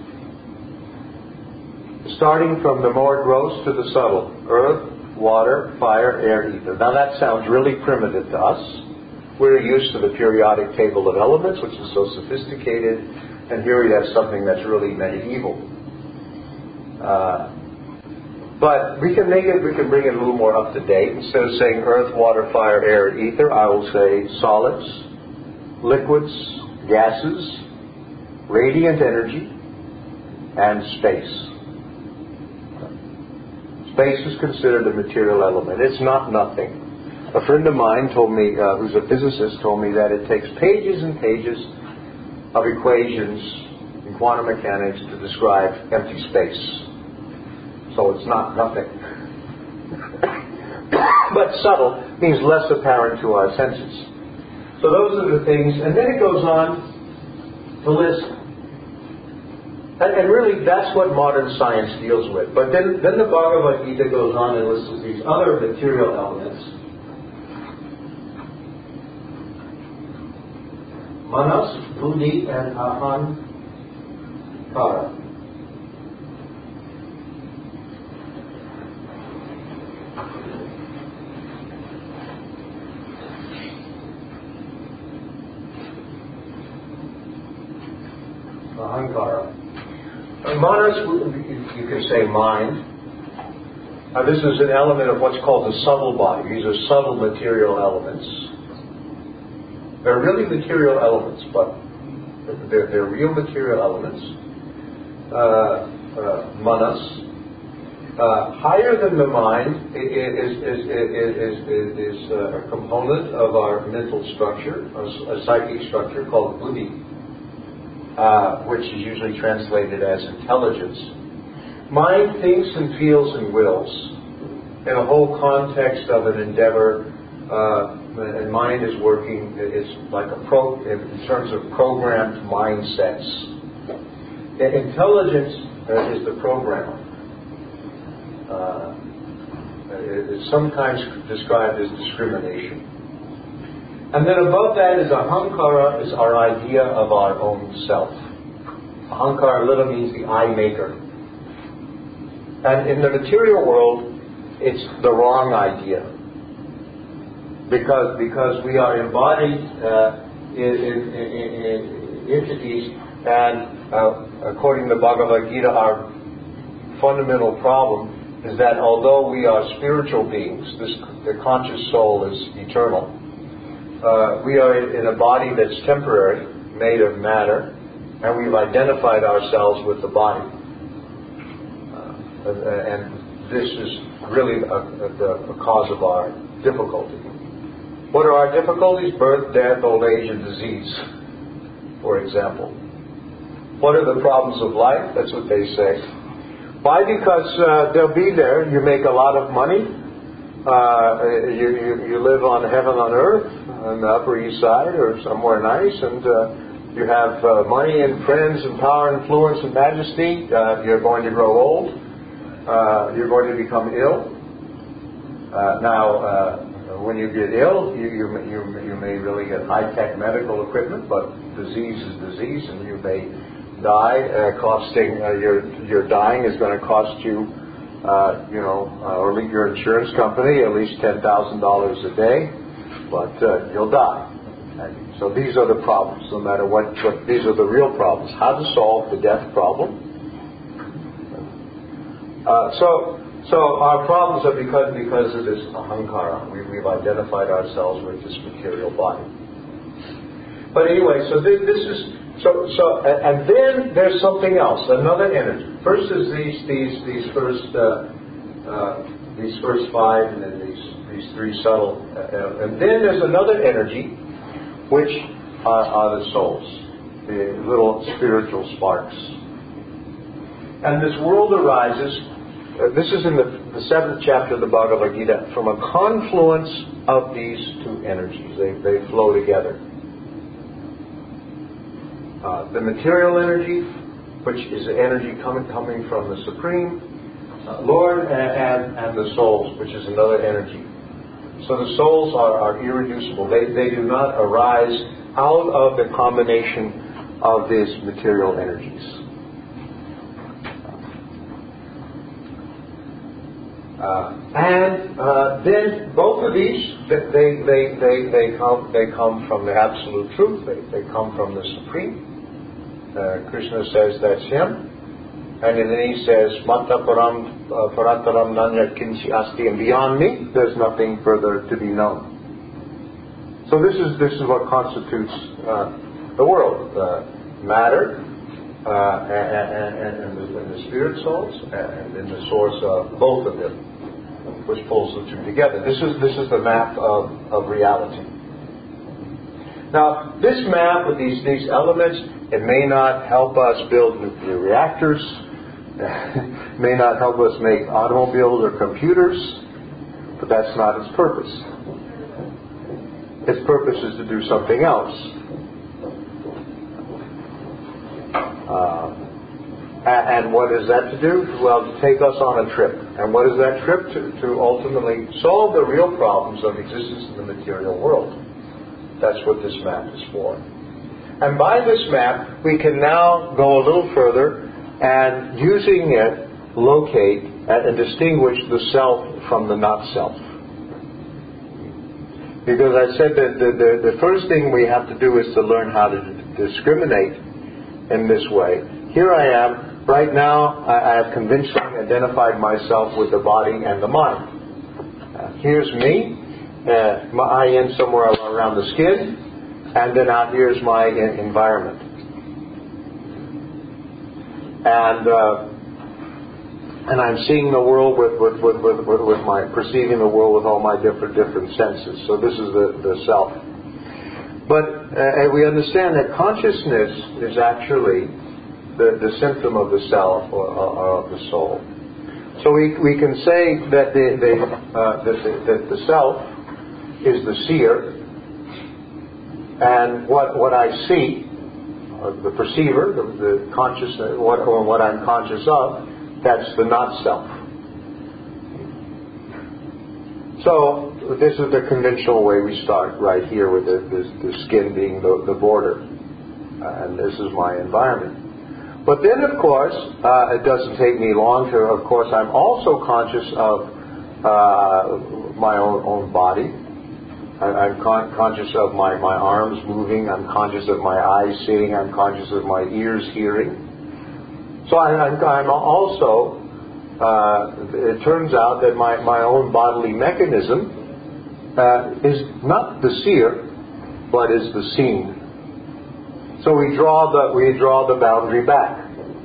Starting from the more gross to the subtle: earth, water, fire, air, ether. Now that sounds really primitive to us. We're used to the periodic table of elements, which is so sophisticated, and here we have something that's really medieval. Uh, but we can make it, we can bring it a little more up to date. Instead of saying earth, water, fire, air, and ether, I will say solids, liquids, gases, radiant energy, and space. Space is considered a material element. It's not nothing. A friend of mine told me, uh, who's a physicist, told me that it takes pages and pages of equations in quantum mechanics to describe empty space. So it's not nothing. But subtle means less apparent to our senses. So those are the things. And then it goes on to list. And, and really, that's what modern science deals with. But then, then the Bhagavad Gita goes on and lists these other material elements. Manas, Buddhi, and Ahankara. Ahankara. Uh, Manas, you can say mind. Now, this is an element of what's called the subtle body. These are subtle material elements. They're really material elements, but they're, they're real material elements. Uh, uh, manas. Uh, higher than the mind is, is, is, is, is a component of our mental structure, a, a psychic structure called buddhi, uh, which is usually translated as intelligence. Mind thinks and feels and wills in a whole context of an endeavor. Uh, and mind is working, it's like a pro, in terms of programmed mindsets. Intelligence uh, is the programmer. Uh, it's sometimes described as discrimination. And then above that is ahankara, is our idea of our own self. Ahankara literally means the I maker. And in the material world, it's the wrong idea. Because because we are embodied uh, in, in, in, in entities, and uh, according to Bhagavad Gita, our fundamental problem is that although we are spiritual beings, this, the conscious soul is eternal. Uh, we are in a body that's temporary, made of matter, and we've identified ourselves with the body. Uh, and this is really a, a, a cause of our difficulty. What are our difficulties? Birth, death, old age, and disease, for example. What are the problems of life? That's what they say. Why? Because uh, they'll be there. You make a lot of money. Uh, you, you, you live on heaven on earth, on the Upper East Side or somewhere nice, and uh, you have uh, money and friends and power, influence, and majesty. Uh, you're going to grow old. Uh, you're going to become ill. Uh, now, uh, when you get ill, you, you, you, you may really get high-tech medical equipment, but disease is disease, and you may die, uh, costing, uh, your, your dying is going to cost you, uh, you know, uh, or your insurance company at least ten thousand dollars a day, but uh, you'll die. And so these are the problems, no matter what, what, these are the real problems. How to solve the death problem. Uh, so, So our problems are because because of this ahankara. We, we've identified ourselves with this material body. But anyway, so this, this is so so, and then there's something else, another energy. First is these these these first uh, uh, these first five, and then these these three subtle, uh, and then there's another energy, which are, are the souls, the little spiritual sparks. And this world arises. Uh, this is in the, the seventh chapter of the Bhagavad Gita, from a confluence of these two energies. They they flow together. Uh, the material energy, which is the energy coming coming from the Supreme uh, Lord, and, and and the souls, which is another energy. So the souls are, are irreducible. They they do not arise out of the combination of these material energies. Uh, and uh, then both of these, they they they they come they come from the absolute truth. They they come from the Supreme. Uh, Krishna says that's him, and then he says Matta Param Parataram Nanya Kinchi Asti, and beyond me there's nothing further to be known. So this is this is what constitutes uh, the world: uh, matter, uh, and, and, and, the, and the spirit souls, and in the source of both of them, which pulls the two together. This is this is the map of, of reality. Now, this map with these these elements, it may not help us build nuclear reactors, it may not help us make automobiles or computers, but that's not its purpose. Its purpose is to do something else. Uh, And what is that to do? Well, to take us on a trip. And what is that trip to? To ultimately solve the real problems of existence in the material world. That's what this map is for. And by this map, we can now go a little further and, using it, locate and distinguish the self from the not self. Because I said that the, the, the first thing we have to do is to learn how to discriminate in this way. Here I am. Right now, I have conventionally identified myself with the body and the mind. Uh, here's me. Uh, my eye in somewhere around the skin, and then out here's my in- environment. And uh, and I'm seeing the world with with, with, with, with with my perceiving the world with all my different different senses. So this is the, the self. But uh, we understand that consciousness is actually The, the symptom of the self or, or of the soul. So we we can say that the the, uh, that the, that the self is the seer, and what what I see, uh, the perceiver, the, the conscious, what or what I'm conscious of, that's the not self. So this is the conventional way we start right here with the, the, the skin being the, the border, uh, and this is my environment. But then, of course, uh, it doesn't take me long to, of course, I'm also conscious of uh, my own, own body. I, I'm con- conscious of my, my arms moving. I'm conscious of my eyes seeing. I'm conscious of my ears hearing. So I, I'm, I'm also, uh, it turns out that my, my own bodily mechanism uh, is not the seer, but is the seen. So we draw the we draw the boundary back.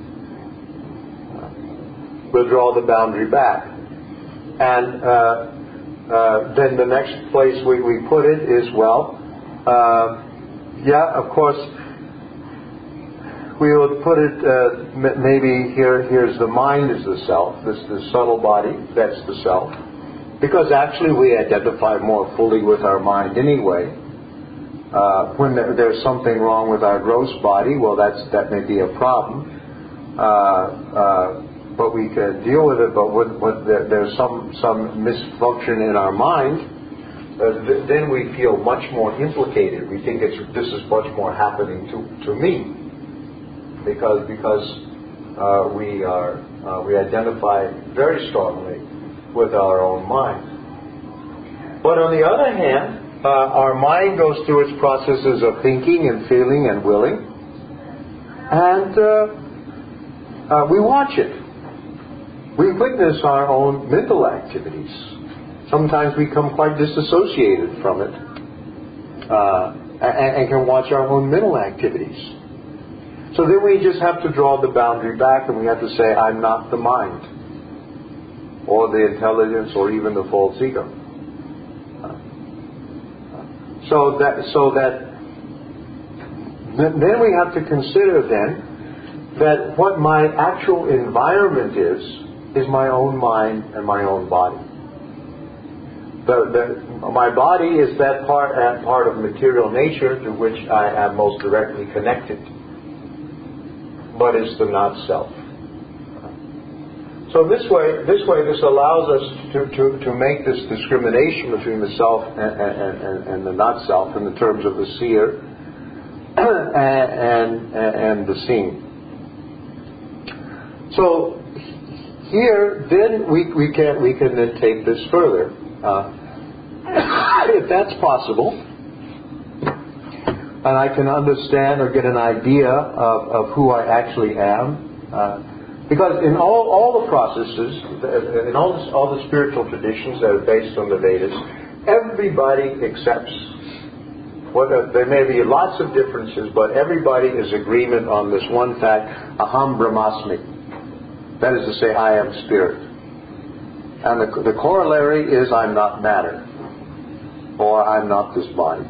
We'll draw the boundary back, and uh, uh, then the next place we, we put it is well, uh, yeah, of course, we would put it uh, m- maybe here. Here's the mind is the self. This the subtle body. That's the self, because actually we identify more fully with our mind anyway. Uh, when there, there's something wrong with our gross body, well, that's that may be a problem, uh, uh, but we can deal with it. But when, when there, there's some some misfunction in our mind, uh, th- then we feel much more implicated. We think it's this is much more happening to, to me, because because uh, we are uh, we identify very strongly with our own mind. But on the other hand, Uh, our mind goes through its processes of thinking and feeling and willing, and uh, uh, we watch it. We witness our own mental activities. Sometimes we become quite disassociated from it, uh, and, and can watch our own mental activities. So then we just have to draw the boundary back, and we have to say, I'm not the mind. or the intelligence, or even the false ego. So that, so that, then we have to consider then that what my actual environment is, is my own mind and my own body. The, the, my body is that part, uh, part of material nature to which I am most directly connected, but it's the not self. So this way, this way, this allows us to, to, to make this discrimination between the self and, and, and, and the not self in the terms of the seer and, and, and the seen. So here, then we, we can we can then take this further. Uh, if that's possible, and I can understand or get an idea of, of who I actually am. Uh, Because in all, all the processes, in all, this, all the spiritual traditions that are based on the Vedas, everybody accepts. What a, there may be lots of differences, but everybody is agreement on this one fact: Aham Brahmasmi. That is to say, I am spirit. And the, the corollary is, I'm not matter, or I'm not this body.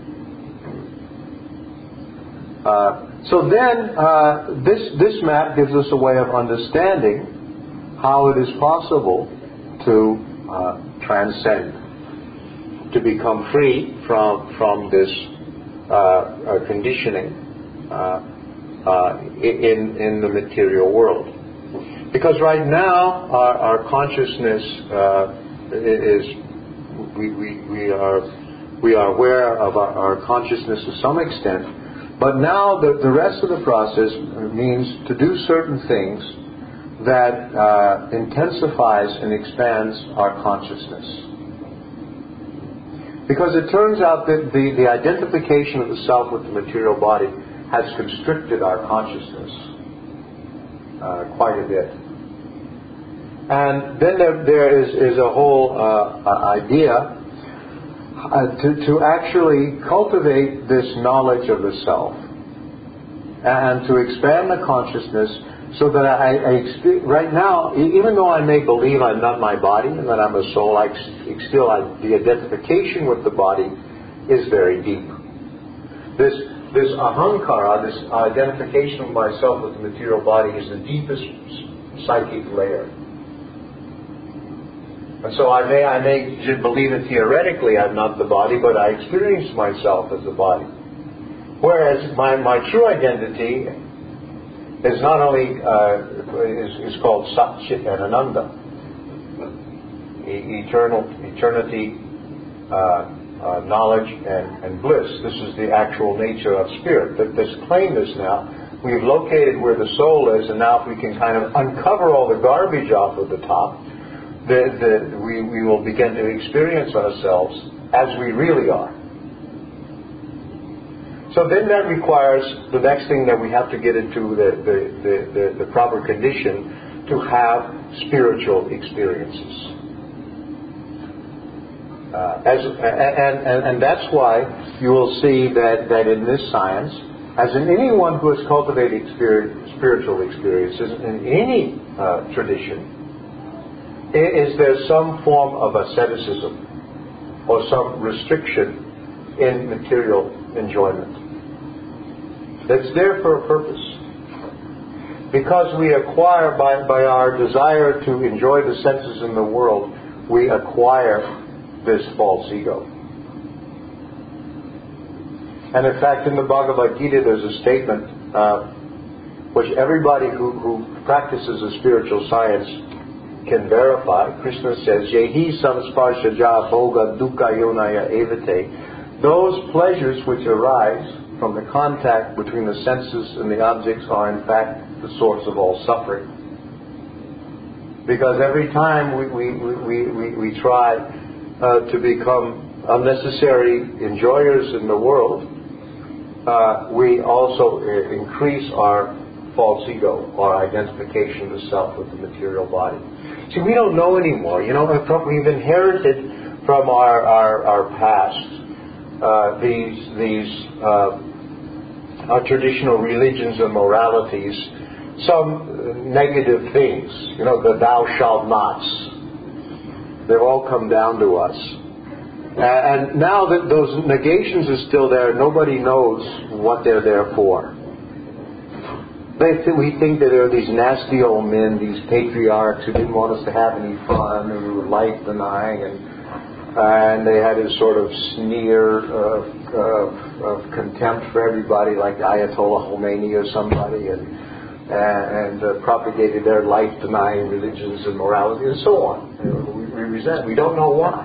Uh, So then, uh, this this map gives us a way of understanding how it is possible to uh, transcend, to become free from from this uh, uh, conditioning uh, uh, in in the material world. Because right now, our, our consciousness uh, is we, we we are we are aware of our, our consciousness to some extent. But now the, the rest of the process means to do certain things that uh, intensifies and expands our consciousness. Because it turns out that the, the identification of the self with the material body has constricted our consciousness uh, quite a bit. And then there, there is, is a whole uh, idea Uh, to, to actually cultivate this knowledge of the self and to expand the consciousness so that I, I experience, right now, even though I may believe I'm not my body and that I'm a soul, I still I, the identification with the body is very deep. This this ahankara, this identification of myself with the material body, is the deepest psychic layer. And so I may I may believe it theoretically I'm not the body, but I experience myself as the body. Whereas my, my true identity is not only uh, is, is called Sat Chit and Ananda, e- eternal eternity, uh, uh, knowledge and, and bliss. This is the actual nature of spirit. That this plainness now, we've located where the soul is, and now if we can kind of uncover all the garbage off of the top, The, the, we, we will begin to experience ourselves as we really are. So then that requires the next thing that we have to get into the, the, the, the, the proper condition to have spiritual experiences. Uh, as, and, and, and that's why you will see that, that in this science, as in anyone who has cultivated experience, spiritual experiences in any uh, tradition, is there some form of asceticism or some restriction in material enjoyment that's there for a purpose? Because we acquire, by, by our desire to enjoy the senses in the world, we acquire this false ego. And in fact, in the Bhagavad Gita, there's a statement uh, which everybody who, who practices a spiritual science can verify. Krishna says, Yehi samsparshaja bhoga dukkha yonaya evate. Those pleasures which arise from the contact between the senses and the objects are in fact the source of all suffering. Because every time we, we, we, we, we try uh, to become unnecessary enjoyers in the world, uh, we also uh, increase our false ego, our identification of the self with the material body. See, we don't know anymore. You know, we've inherited from our our, our past uh, these these uh, our traditional religions and moralities, some negative things. You know, the thou shalt nots. They've all come down to us. And now that those negations are still there, nobody knows what they're there for. They th- we think that there are these nasty old men, these patriarchs who didn't want us to have any fun and who were life denying, and and they had this sort of sneer of, of, of contempt for everybody, like Ayatollah Khomeini or somebody, and and, and uh, propagated their life denying religions and morality and so on. We, we resent. We don't know why.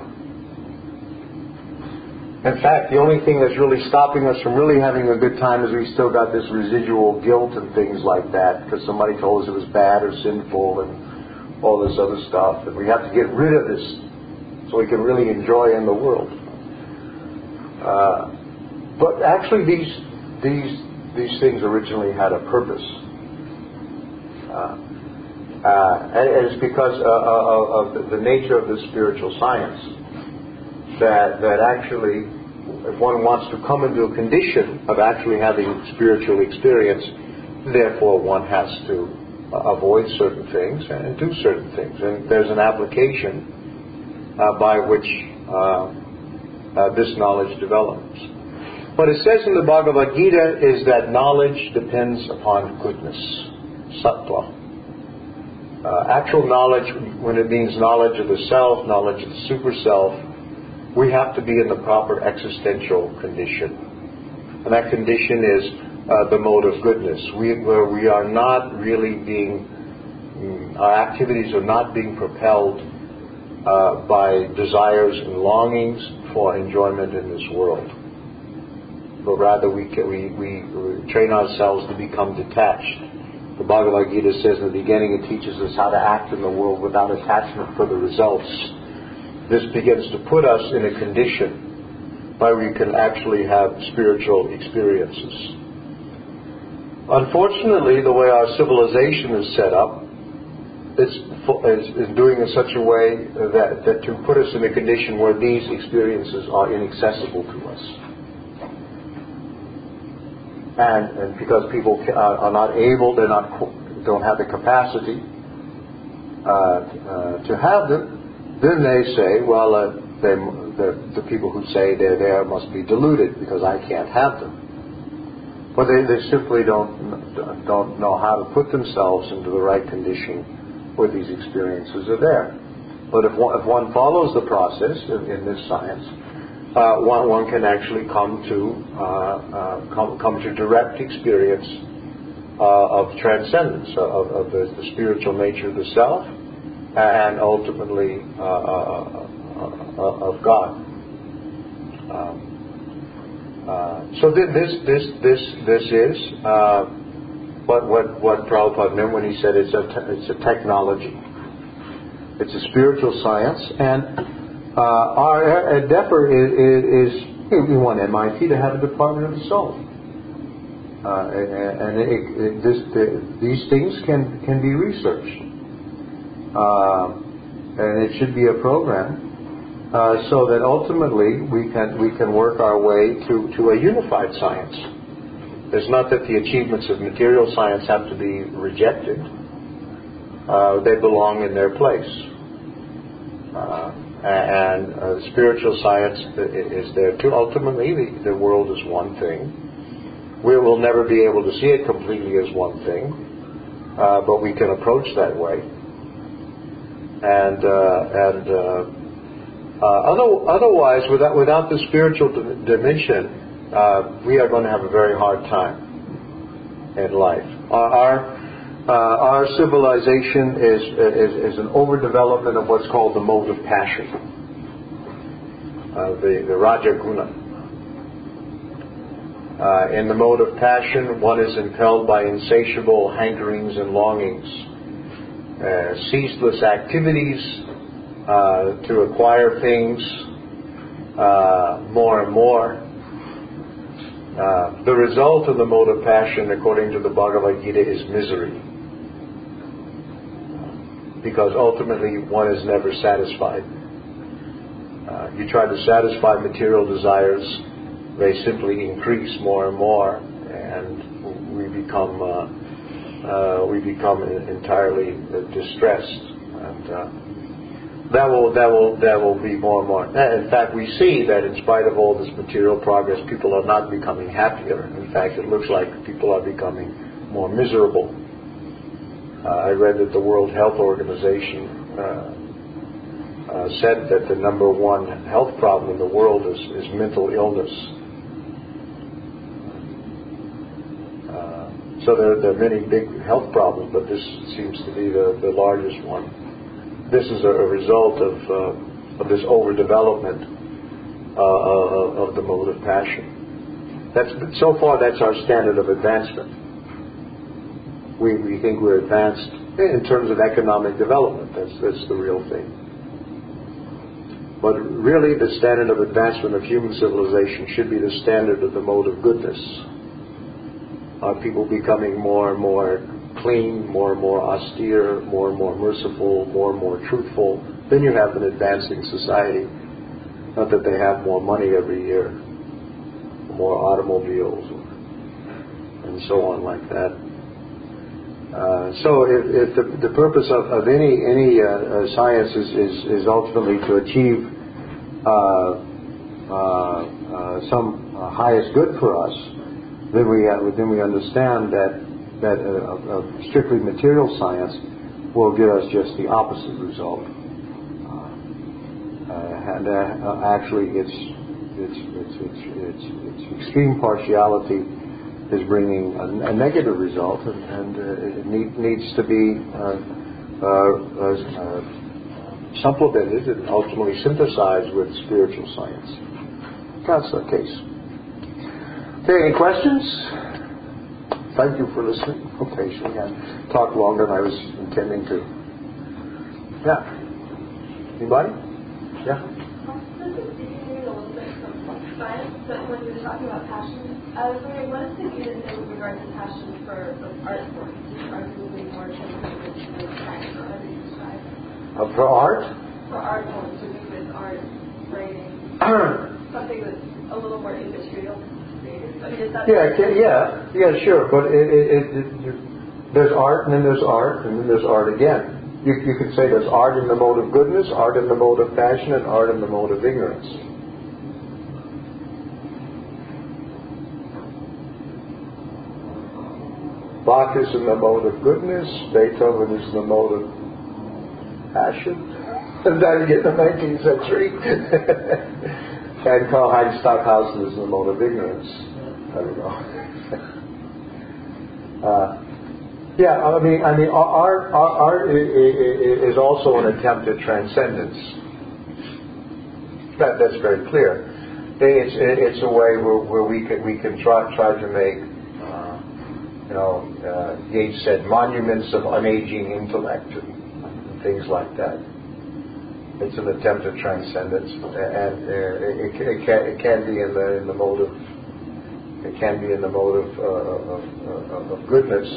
In fact, the only thing that's really stopping us from really having a good time is we still got this residual guilt and things like that because somebody told us it was bad or sinful and all this other stuff. And we have to get rid of this so we can really enjoy in the world. Uh, but actually, these these these things originally had a purpose. Uh, uh, and it's because uh, uh, of the, the nature of the spiritual science that that actually. If one wants to come into a condition of actually having spiritual experience, therefore one has to avoid certain things and do certain things. And there's an application uh, by which uh, uh, this knowledge develops. What it says in the Bhagavad Gita is that knowledge depends upon goodness, sattva. Uh, actual knowledge, when it means knowledge of the self, knowledge of the super self, we have to be in the proper existential condition. And that condition is uh, the mode of goodness, we, where we are not really being, mm, our activities are not being propelled uh, by desires and longings for enjoyment in this world. But rather we, can, we, we, we train ourselves to become detached. The Bhagavad Gita says in the beginning it teaches us how to act in the world without attachment for the results. This begins to put us in a condition where we can actually have spiritual experiences. Unfortunately, the way our civilization is set up is, is, is doing in such a way that, that to put us in a condition where these experiences are inaccessible to us. And, and because people are, are not able, they're not, don't have the capacity uh, uh, to have them, then they say, well, uh, they, the people who say they're there must be deluded because I can't have them. But they, they simply don't don't know how to put themselves into the right condition where these experiences are there. But if one, if one follows the process in, in this science, uh, one, one can actually come to uh, uh, come, come to direct experience uh, of transcendence, of, of the, the spiritual nature of the self, and ultimately uh, uh, uh, of God. Um, uh, so this this this this is uh, what what what Prabhupada meant when he said it's a te- it's a technology. It's a spiritual science, and uh, our endeavor is, is, is we want M I T to have a department of the soul, uh, and, and it, it, this, the, these things can can be researched. Uh, and it should be a program uh, so that ultimately we can we can work our way to, to a unified science. It's not that the achievements of material science have to be rejected. Uh, they belong in their place. Uh, and uh, spiritual science is there too. Ultimately, the, the world is one thing. We will never be able to see it completely as one thing, uh, but we can approach that way. And uh, and uh, uh, other, otherwise, without without the spiritual d- dimension, uh, we are going to have a very hard time in life. Our our, uh, our civilization is, is is an overdevelopment of what's called the mode of passion, uh, the the Raja Guna. Uh, in the mode of passion, one is impelled by insatiable hankerings and longings. Uh, ceaseless activities uh, to acquire things uh, more and more. Uh, the result of the mode of passion, according to the Bhagavad Gita, is misery. Because ultimately one is never satisfied. Uh, you try to satisfy material desires, they simply increase more and more, and we become uh, Uh, we become entirely uh, distressed. And uh, that will that will that will be more and more. In fact, we see that in spite of all this material progress, people are not becoming happier. In fact, it looks like people are becoming more miserable. Uh, I read that the World Health Organization uh, uh, said that the number one health problem in the world is, is mental illness. Uh, so there, there are many big health problems, but this seems to be the, the largest one. This is a, a result of uh, of this overdevelopment uh, of, of the mode of passion. That's so far that's our standard of advancement. We we think we're advanced in terms of economic development. That's that's the real thing. But really, the standard of advancement of human civilization should be the standard of the mode of goodness. Are people becoming more and more clean, more and more austere, more and more merciful, more and more truthful? Then you have an advancing society. Not that they have more money every year, more automobiles, and so on like that. Uh, so if, if the, the purpose of, of any any uh, uh, science is, is, is ultimately to achieve uh, uh, uh, some uh, highest good for us, then we uh, then we understand that that uh, uh, strictly material science will give us just the opposite result. Uh, uh, and uh, actually, it's it's, it's it's it's it's extreme partiality is bringing a, a negative result, and, and uh, it need, needs to be uh, uh, uh, supplemented and ultimately synthesized with spiritual science. That's the case. Okay, any questions? Thank you for listening so patiently. I talked longer than I was intending to. Yeah. Anybody? Yeah. But when you were talking about passion, I was wondering, what is the view in regard to passion for art forms? Arguably more transcendent than science or other described. Uh, for art? For art forms, to do with art, writing, something that's a little more immaterial. I mean, is that yeah, yeah, yeah, sure. But it, it, it, it, there's art, and then there's art, and then there's art again. You, you could say there's art in the mode of goodness, art in the mode of passion, and art in the mode of ignorance. Bach is in the mode of goodness, Beethoven is in the mode of passion, and then you get in the nineteenth century. And Karl Heinz Stockhausen is in the mode of ignorance. I don't know. uh, yeah, I mean, I mean, art, art is also an attempt at transcendence. That, that's very clear. It's it's a way where, where we can we can try try to make. You know, uh, Yeats said monuments of unaging intellect and things like that. It's an attempt at transcendence, and uh, it, it, can, it can be in the in the mode of it can be in the mode of uh, of, of, of goodness.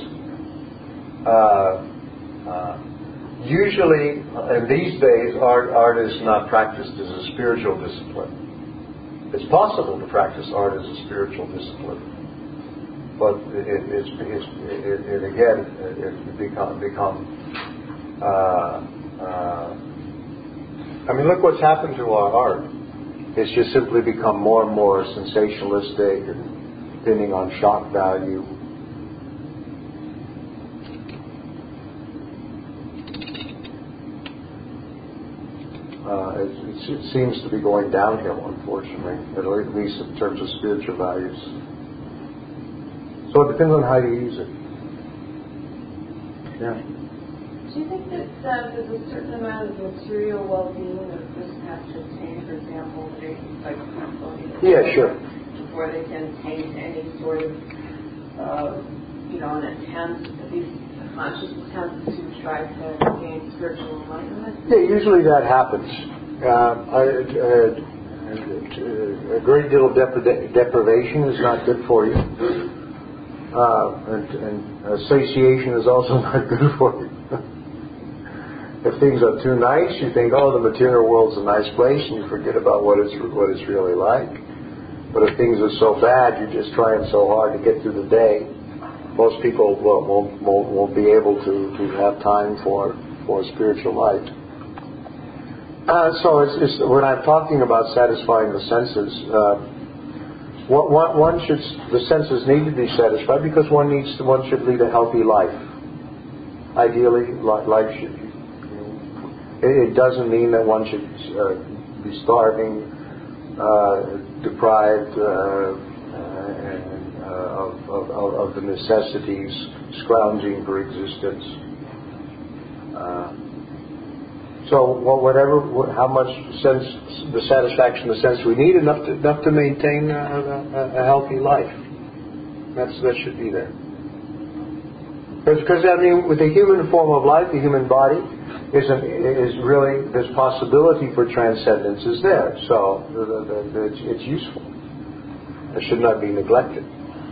Uh, uh, usually, in these days, art art is not practiced as a spiritual discipline. It's possible to practice art as a spiritual discipline. But it, it, it's, it's, it, it again, it become, become uh, uh, I mean, look what's happened to our art. It's just simply become more and more sensationalistic and depending on shock value. Uh, it, it seems to be going downhill, unfortunately, at least in terms of spiritual values. So it depends on how you use it. Yeah. Do you think that uh, there's a certain amount of material well-being that a person has to attain, for example, they like yeah, sure. before they can attain any sort of, uh, you know, an attempt, at least a conscious attempt to try to gain spiritual enlightenment? Yeah, usually that happens. Uh, I, uh, a great deal of depri- deprivation is not good for you. Uh, and, and satiation is also not good for you. If things are too nice, you think, oh, the material world's a nice place, and you forget about what it's what it's really like. But if things are so bad, you're just trying so hard to get through the day. Most people won't won't, won't, won't be able to, to have time for for spiritual light. uh, so it's, it's, when I'm talking about satisfying the senses, uh, one, one should the senses need to be satisfied because one needs to, one should lead a healthy life. Ideally, life should. It, it doesn't mean that one should uh, be starving, uh, deprived uh, and, uh, of, of, of the necessities, scrounging for existence. Uh, so whatever, how much sense, the satisfaction, the sense we need, enough to, enough to maintain a, a, a healthy life. That's that should be there. Because I mean, with the human form of life, the human body is an, is really this possibility for transcendence is there. So the, the, the, it's, it's useful. It should not be neglected.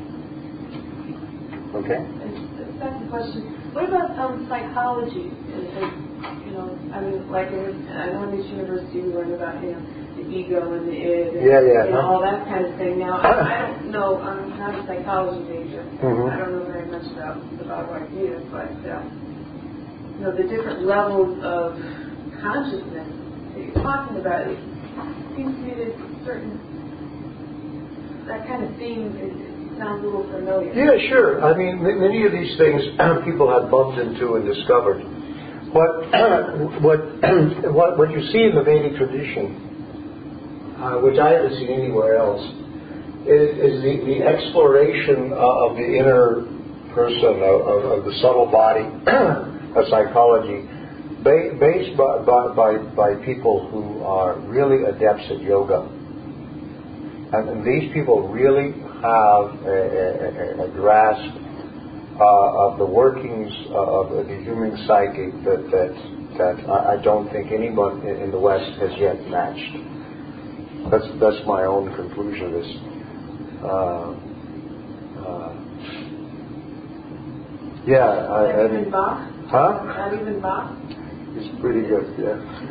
Okay. Second question: what about um, psychology? You know, I mean, like in, I know in this university we learn about you know the ego and the id, and, yeah, yeah, you know, huh? all that kind of thing. Now, I, I don't know. I'm not a psychology major. Mm-hmm. I don't know very much about the Bhagavad Gita, but uh, you know, the different levels of consciousness that you're talking about. It seems to me that certain that kind of theme is. Sounds a little familiar. Yeah, sure. I mean, many of these things people have bumped into and discovered. What what what what you see in the Vedic tradition, uh, which I haven't seen anywhere else, is, is the, the exploration of the inner person, of, of, of the subtle body, of psychology, ba- based by, by by by people who are really adepts at yoga, and, and these people really have a, a, a grasp uh, of the workings of the human psyche that that, that I don't think anyone in the West has yet matched. That's that's my own conclusion. Is uh, uh, yeah, I, Not even Bach. Huh? Not even Bach. He's pretty good. Yeah.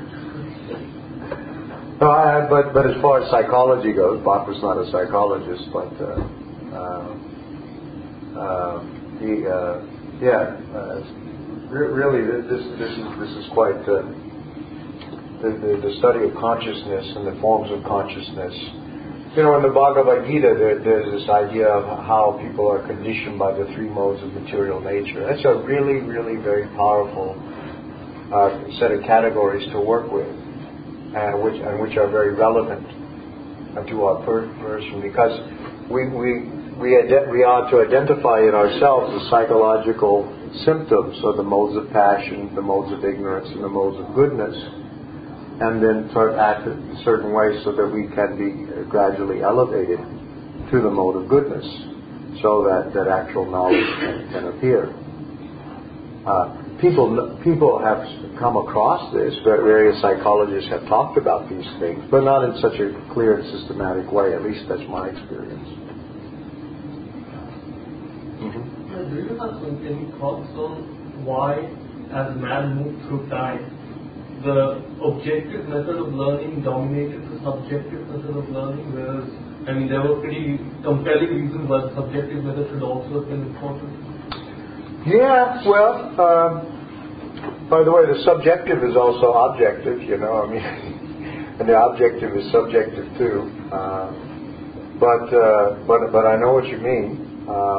No, I, but but as far as psychology goes, Bach was not a psychologist, but uh, uh, uh, he, uh, yeah, uh, re- really, this this is this is quite uh, the, the the study of consciousness and the forms of consciousness. You know, in the Bhagavad Gita, there, there's this idea of how people are conditioned by the three modes of material nature. That's a really, really very powerful uh, set of categories to work with. Uh, which and which are very relevant uh, to our per- person, because we we we, ide- we ought to identify in ourselves the psychological symptoms of the modes of passion, the modes of ignorance, and the modes of goodness, and then start act in certain ways so that we can be gradually elevated to the mode of goodness, so that, that actual knowledge can, can appear. Uh, People people have come across this, various psychologists have talked about these things, but not in such a clear and systematic way. At least that's my experience. Mm-hmm. Do you have any thoughts on why, as man moved through time, the objective method of learning dominated the subjective method of learning, whereas, I mean, there were pretty compelling reasons why the subjective method should also have been important? Yeah, well, um, by the way, the subjective is also objective, you know, I mean, and the objective is subjective too. Uh, but, uh, but, but I know what you mean. Um,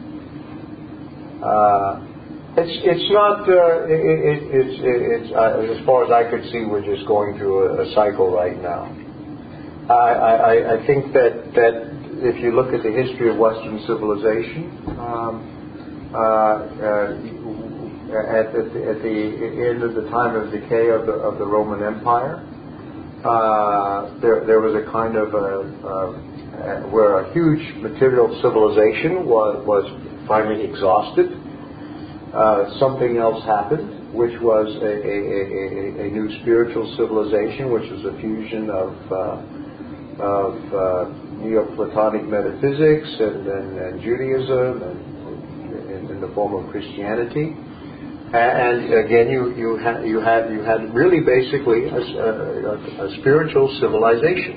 uh, it's, it's not, uh, it, it, it's, it, it's uh, as far as I could see, we're just going through a, a cycle right now. I, I, I think that, that if you look at the history of Western civilization, um, Uh, uh, at, the, at the end of the time of decay of the of the Roman Empire, uh, there there was a kind of a, uh, where a huge material civilization was was finally exhausted. Uh, something else happened, which was a, a, a, a new spiritual civilization, which was a fusion of uh, of uh, Neoplatonic metaphysics and, and, and Judaism and in the form of Christianity, and again, you you had you had you had really basically a, a, a spiritual civilization.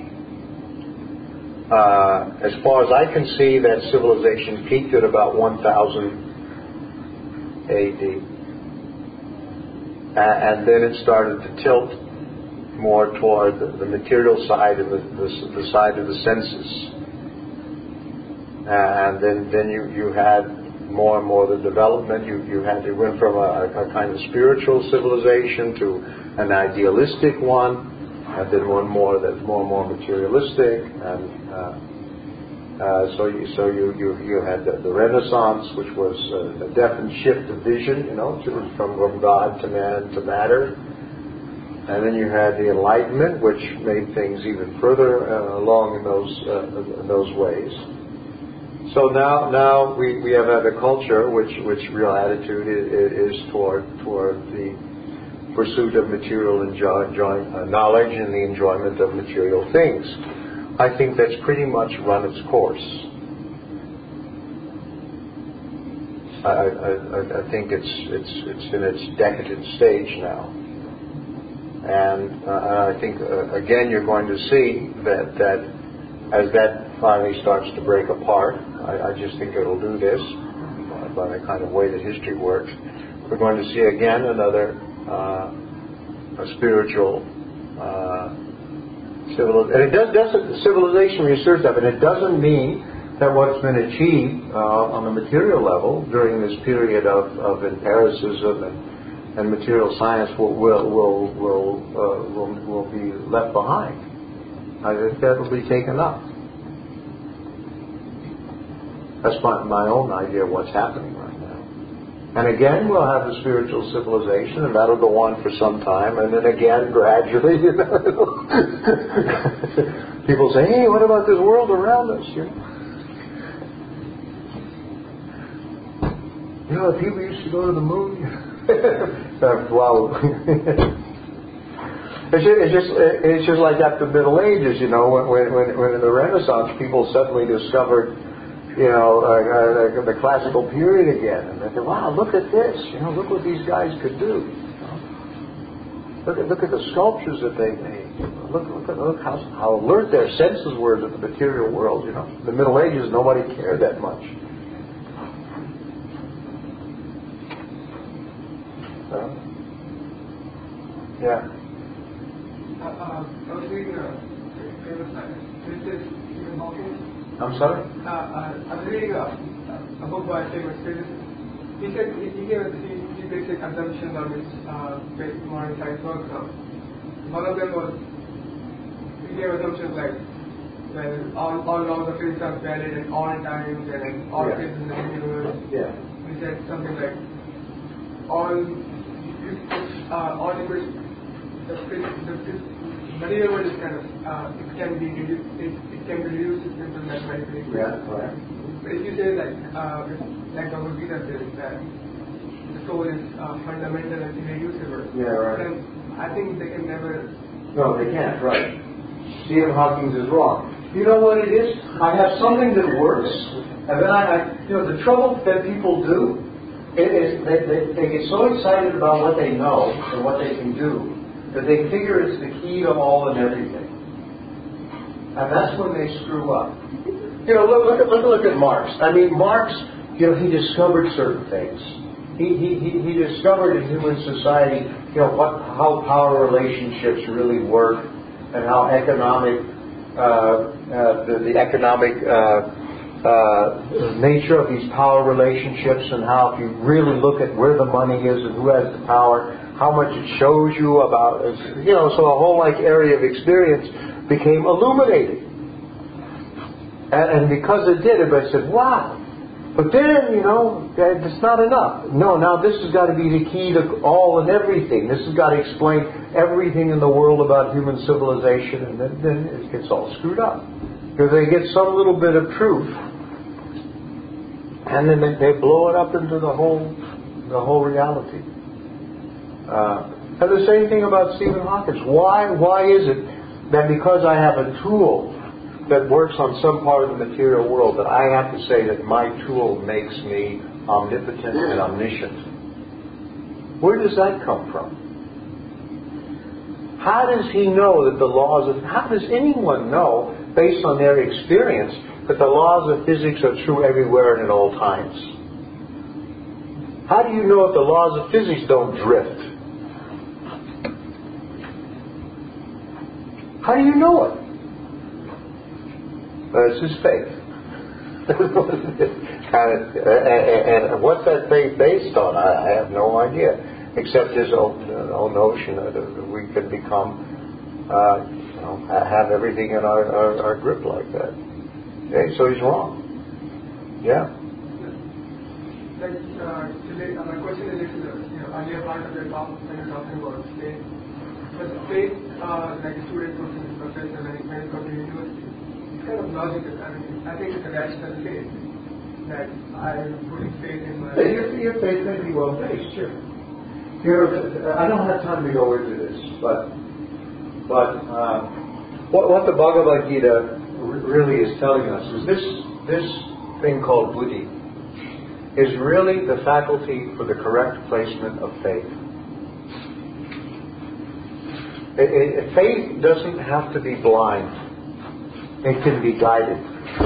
Uh, as far as I can see, that civilization peaked at about one thousand A D, uh, and then it started to tilt, more toward the, the material side and the, the, the side of the senses. And then, then you, you had more and more the development. You, you had, it went from a, a kind of spiritual civilization to an idealistic one, and then more and more that's more and more materialistic. And uh, uh, so you, so you, you, you had the, the Renaissance, which was a, a definite shift of vision, you know, to, from, from God to man to matter. And then you had the Enlightenment, which made things even further uh, along in those uh, in those ways. So now, now we, we have had a culture which which real attitude is, is toward toward the pursuit of material enjoy, enjoy, uh, knowledge and the enjoyment of material things. I think that's pretty much run its course. I, I, I think it's it's it's in its decadent stage now. And uh, I think, uh, again, you're going to see that, that as that finally starts to break apart, I, I just think it'll do this, by the kind of way that history works, we're going to see again another uh, a spiritual uh, civilization. And it does, doesn't, civilization research that, but it doesn't mean that what's been achieved uh, on the material level during this period of, of empiricism and and material science will will will will, uh, will will be left behind. I think that will be taken up. That's my my own idea of what's happening right now. And again, we'll have the spiritual civilization, and that'll go on for some time. And then again, gradually, you know, people say, "Hey, what about this world around us?" You know, you know, people used to go to the moon. Uh, well, it's just, it's just it's just like after the Middle Ages, you know, when when when in the Renaissance people suddenly discovered, you know, uh, uh, the classical period again, and they said, "Wow, look at this! You know, look what these guys could do. You know? Look at look at the sculptures that they made. Look look at look how how alert their senses were to the material world. You know, in the Middle Ages nobody cared that much." Uh, yeah. Uh, uh, I was reading a famous physicist, Stephen Hawking. I'm sorry? Uh, uh, I was reading a, a book by a famous physicist. He said he, he gave us three, three basic assumptions on which uh, modern science works on. One of them was he gave assumptions like well, all, all laws of physics are valid at all times and in all yeah. places in the universe. Yeah. He said something like all uh, all the the, the, the material world is kind of uh, it can be reduced it, it can be reduced into mathematical equations. Yeah, right. But if you say like uh, like Bhagavad Gita says that the soul is uh, fundamental and irreducible, yeah, right. then I think they can never. No, they can't. Right. Stephen Hawking is wrong. You know what it is? I have something that works, and then I, I you know, the trouble that people do. It is, they, they, they get so excited about what they know and what they can do that they figure it's the key to all and everything. And that's when they screw up. You know, look, look, at, look, look at Marx. I mean, Marx, you know, he discovered certain things. He, he, he, he discovered in human society, you know, what, how power relationships really work and how economic, uh, uh, the, the economic uh, Uh, nature of these power relationships, and how if you really look at where the money is and who has the power, how much it shows you about, you know, so a whole like area of experience became illuminated. And, and because it did, everybody said, wow. But then, you know, it's not enough. No, now this has got to be the key to all and everything. This has got to explain everything in the world about human civilization, and then, then it gets all screwed up. Because they get some little bit of truth, and then they, they blow it up into the whole, the whole reality. Uh, and the same thing about Stephen Hawking. Why, why is it that because I have a tool that works on some part of the material world, that I have to say that my tool makes me omnipotent and omniscient? Where does that come from? How does he know that the laws of... How does anyone know, based on their experience, that the laws of physics are true everywhere and at all times? How do you know if the laws of physics don't drift? How do you know it? Uh, it's his faith. and, and, and what's that faith based on? I, I have no idea, except his own, uh, own notion that we can become, uh, you know, have everything in our, our, our grip like that. Okay, so he's wrong. Yeah. Like, uh, today, uh, my question is to the you know, earlier part of the talk when you're talking about faith. But faith, uh, like a student person, professor, when when you come to university, it's kind of logical. I mean, I think it's a rational faith that I am putting faith in my. Your, your faith may be well based, sure. You know, I don't have time to go into this, but but uh, what what the Bhagavad Gita really is telling us is this this thing called buddhi is really the faculty for the correct placement of faith. It, it, faith doesn't have to be blind. It can be guided.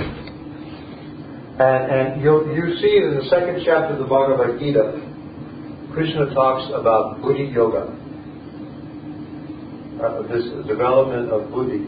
And, and you you see in the second chapter of the Bhagavad Gita, Krishna talks about buddhi yoga, uh, this development of buddhi,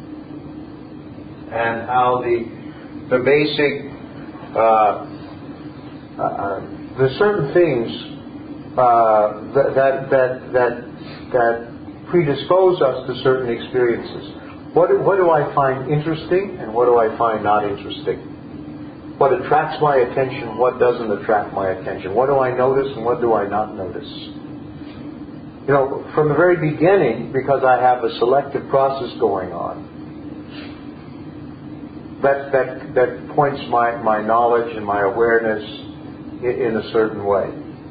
and how the the basic uh, uh, the certain things uh, that, that that that that predispose us to certain experiences. What do, what do I find interesting and what do I find not interesting? What attracts my attention, what doesn't attract my attention? What do I notice and what do I not notice? You know, from the very beginning, because I have a selective process going on, that that that points my, my knowledge and my awareness in, in a certain way.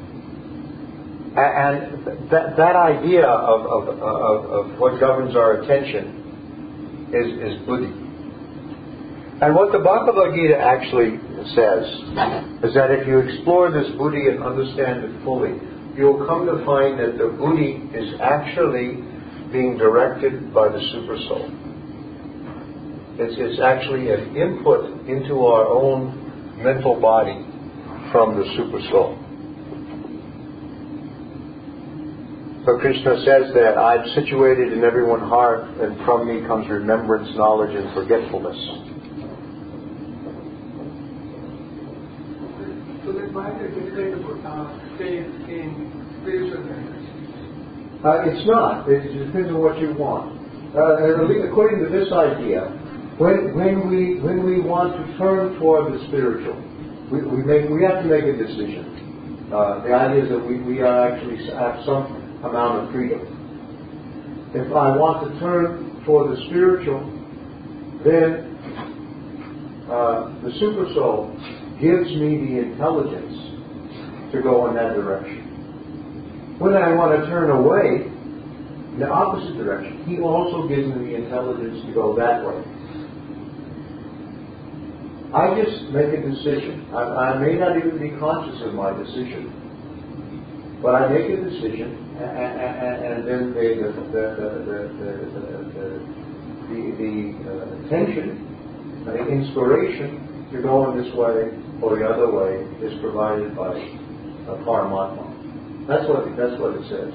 And that that idea of, of, of, of what governs our attention is, is buddhi. And what the Bhagavad Gita actually says is that if you explore this buddhi and understand it fully, you'll come to find that the buddhi is actually being directed by the Supersoul. It's, it's actually an input into our own mental body from the Supersoul. So Krishna says that I'm situated in everyone's heart, and from me comes remembrance, knowledge, and forgetfulness. So then why is it difficult to uh, faith in spiritual matters? Uh, it's not. It depends on what you want. Uh, according to this idea, when when we when we want to turn toward the spiritual, we, we make we have to make a decision. Uh, the idea is that we, we are actually have some amount of freedom. If I want to turn toward the spiritual, then uh, the Supersoul gives me the intelligence to go in that direction. When I want to turn away in the opposite direction, he also gives me the intelligence to go that way. I just make a decision. I, I may not even be conscious of my decision, but I make a decision. And, and, and then the the the the the, the, the uh, attention, the inspiration to go in this way or the other way is provided by a Paramatma. That's what that's what it says.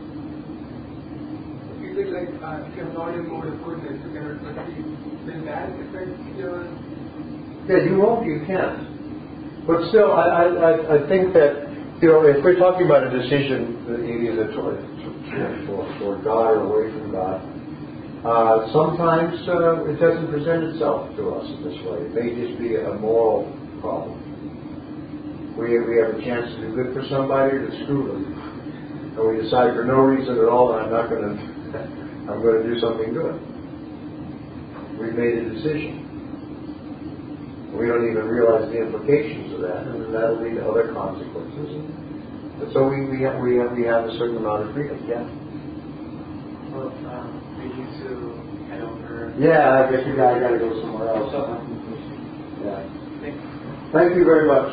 Is it like uh, if you're not in mode of goodness, you cannot perceive? Will that affect your? Yeah, you won't. You can't. But still, I I I, I think that. You know, if we're talking about a decision either toward, toward God or away from God, uh, sometimes uh, it doesn't present itself to us in this way. It may just be a moral problem. We we have a chance to do good for somebody or to screw them, and we decide for no reason at all that I'm not going to I'm going to do something good. We made a decision. We don't even realize the implications of that, and that'll lead to other consequences. And so we we have, we have, we have a certain amount of freedom. Yeah. Well, um, we need to head over. Yeah, I guess you guys got to go somewhere else. Yeah. Thank you very much.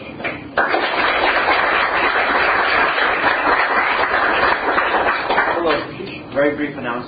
Hello. Very brief announcement.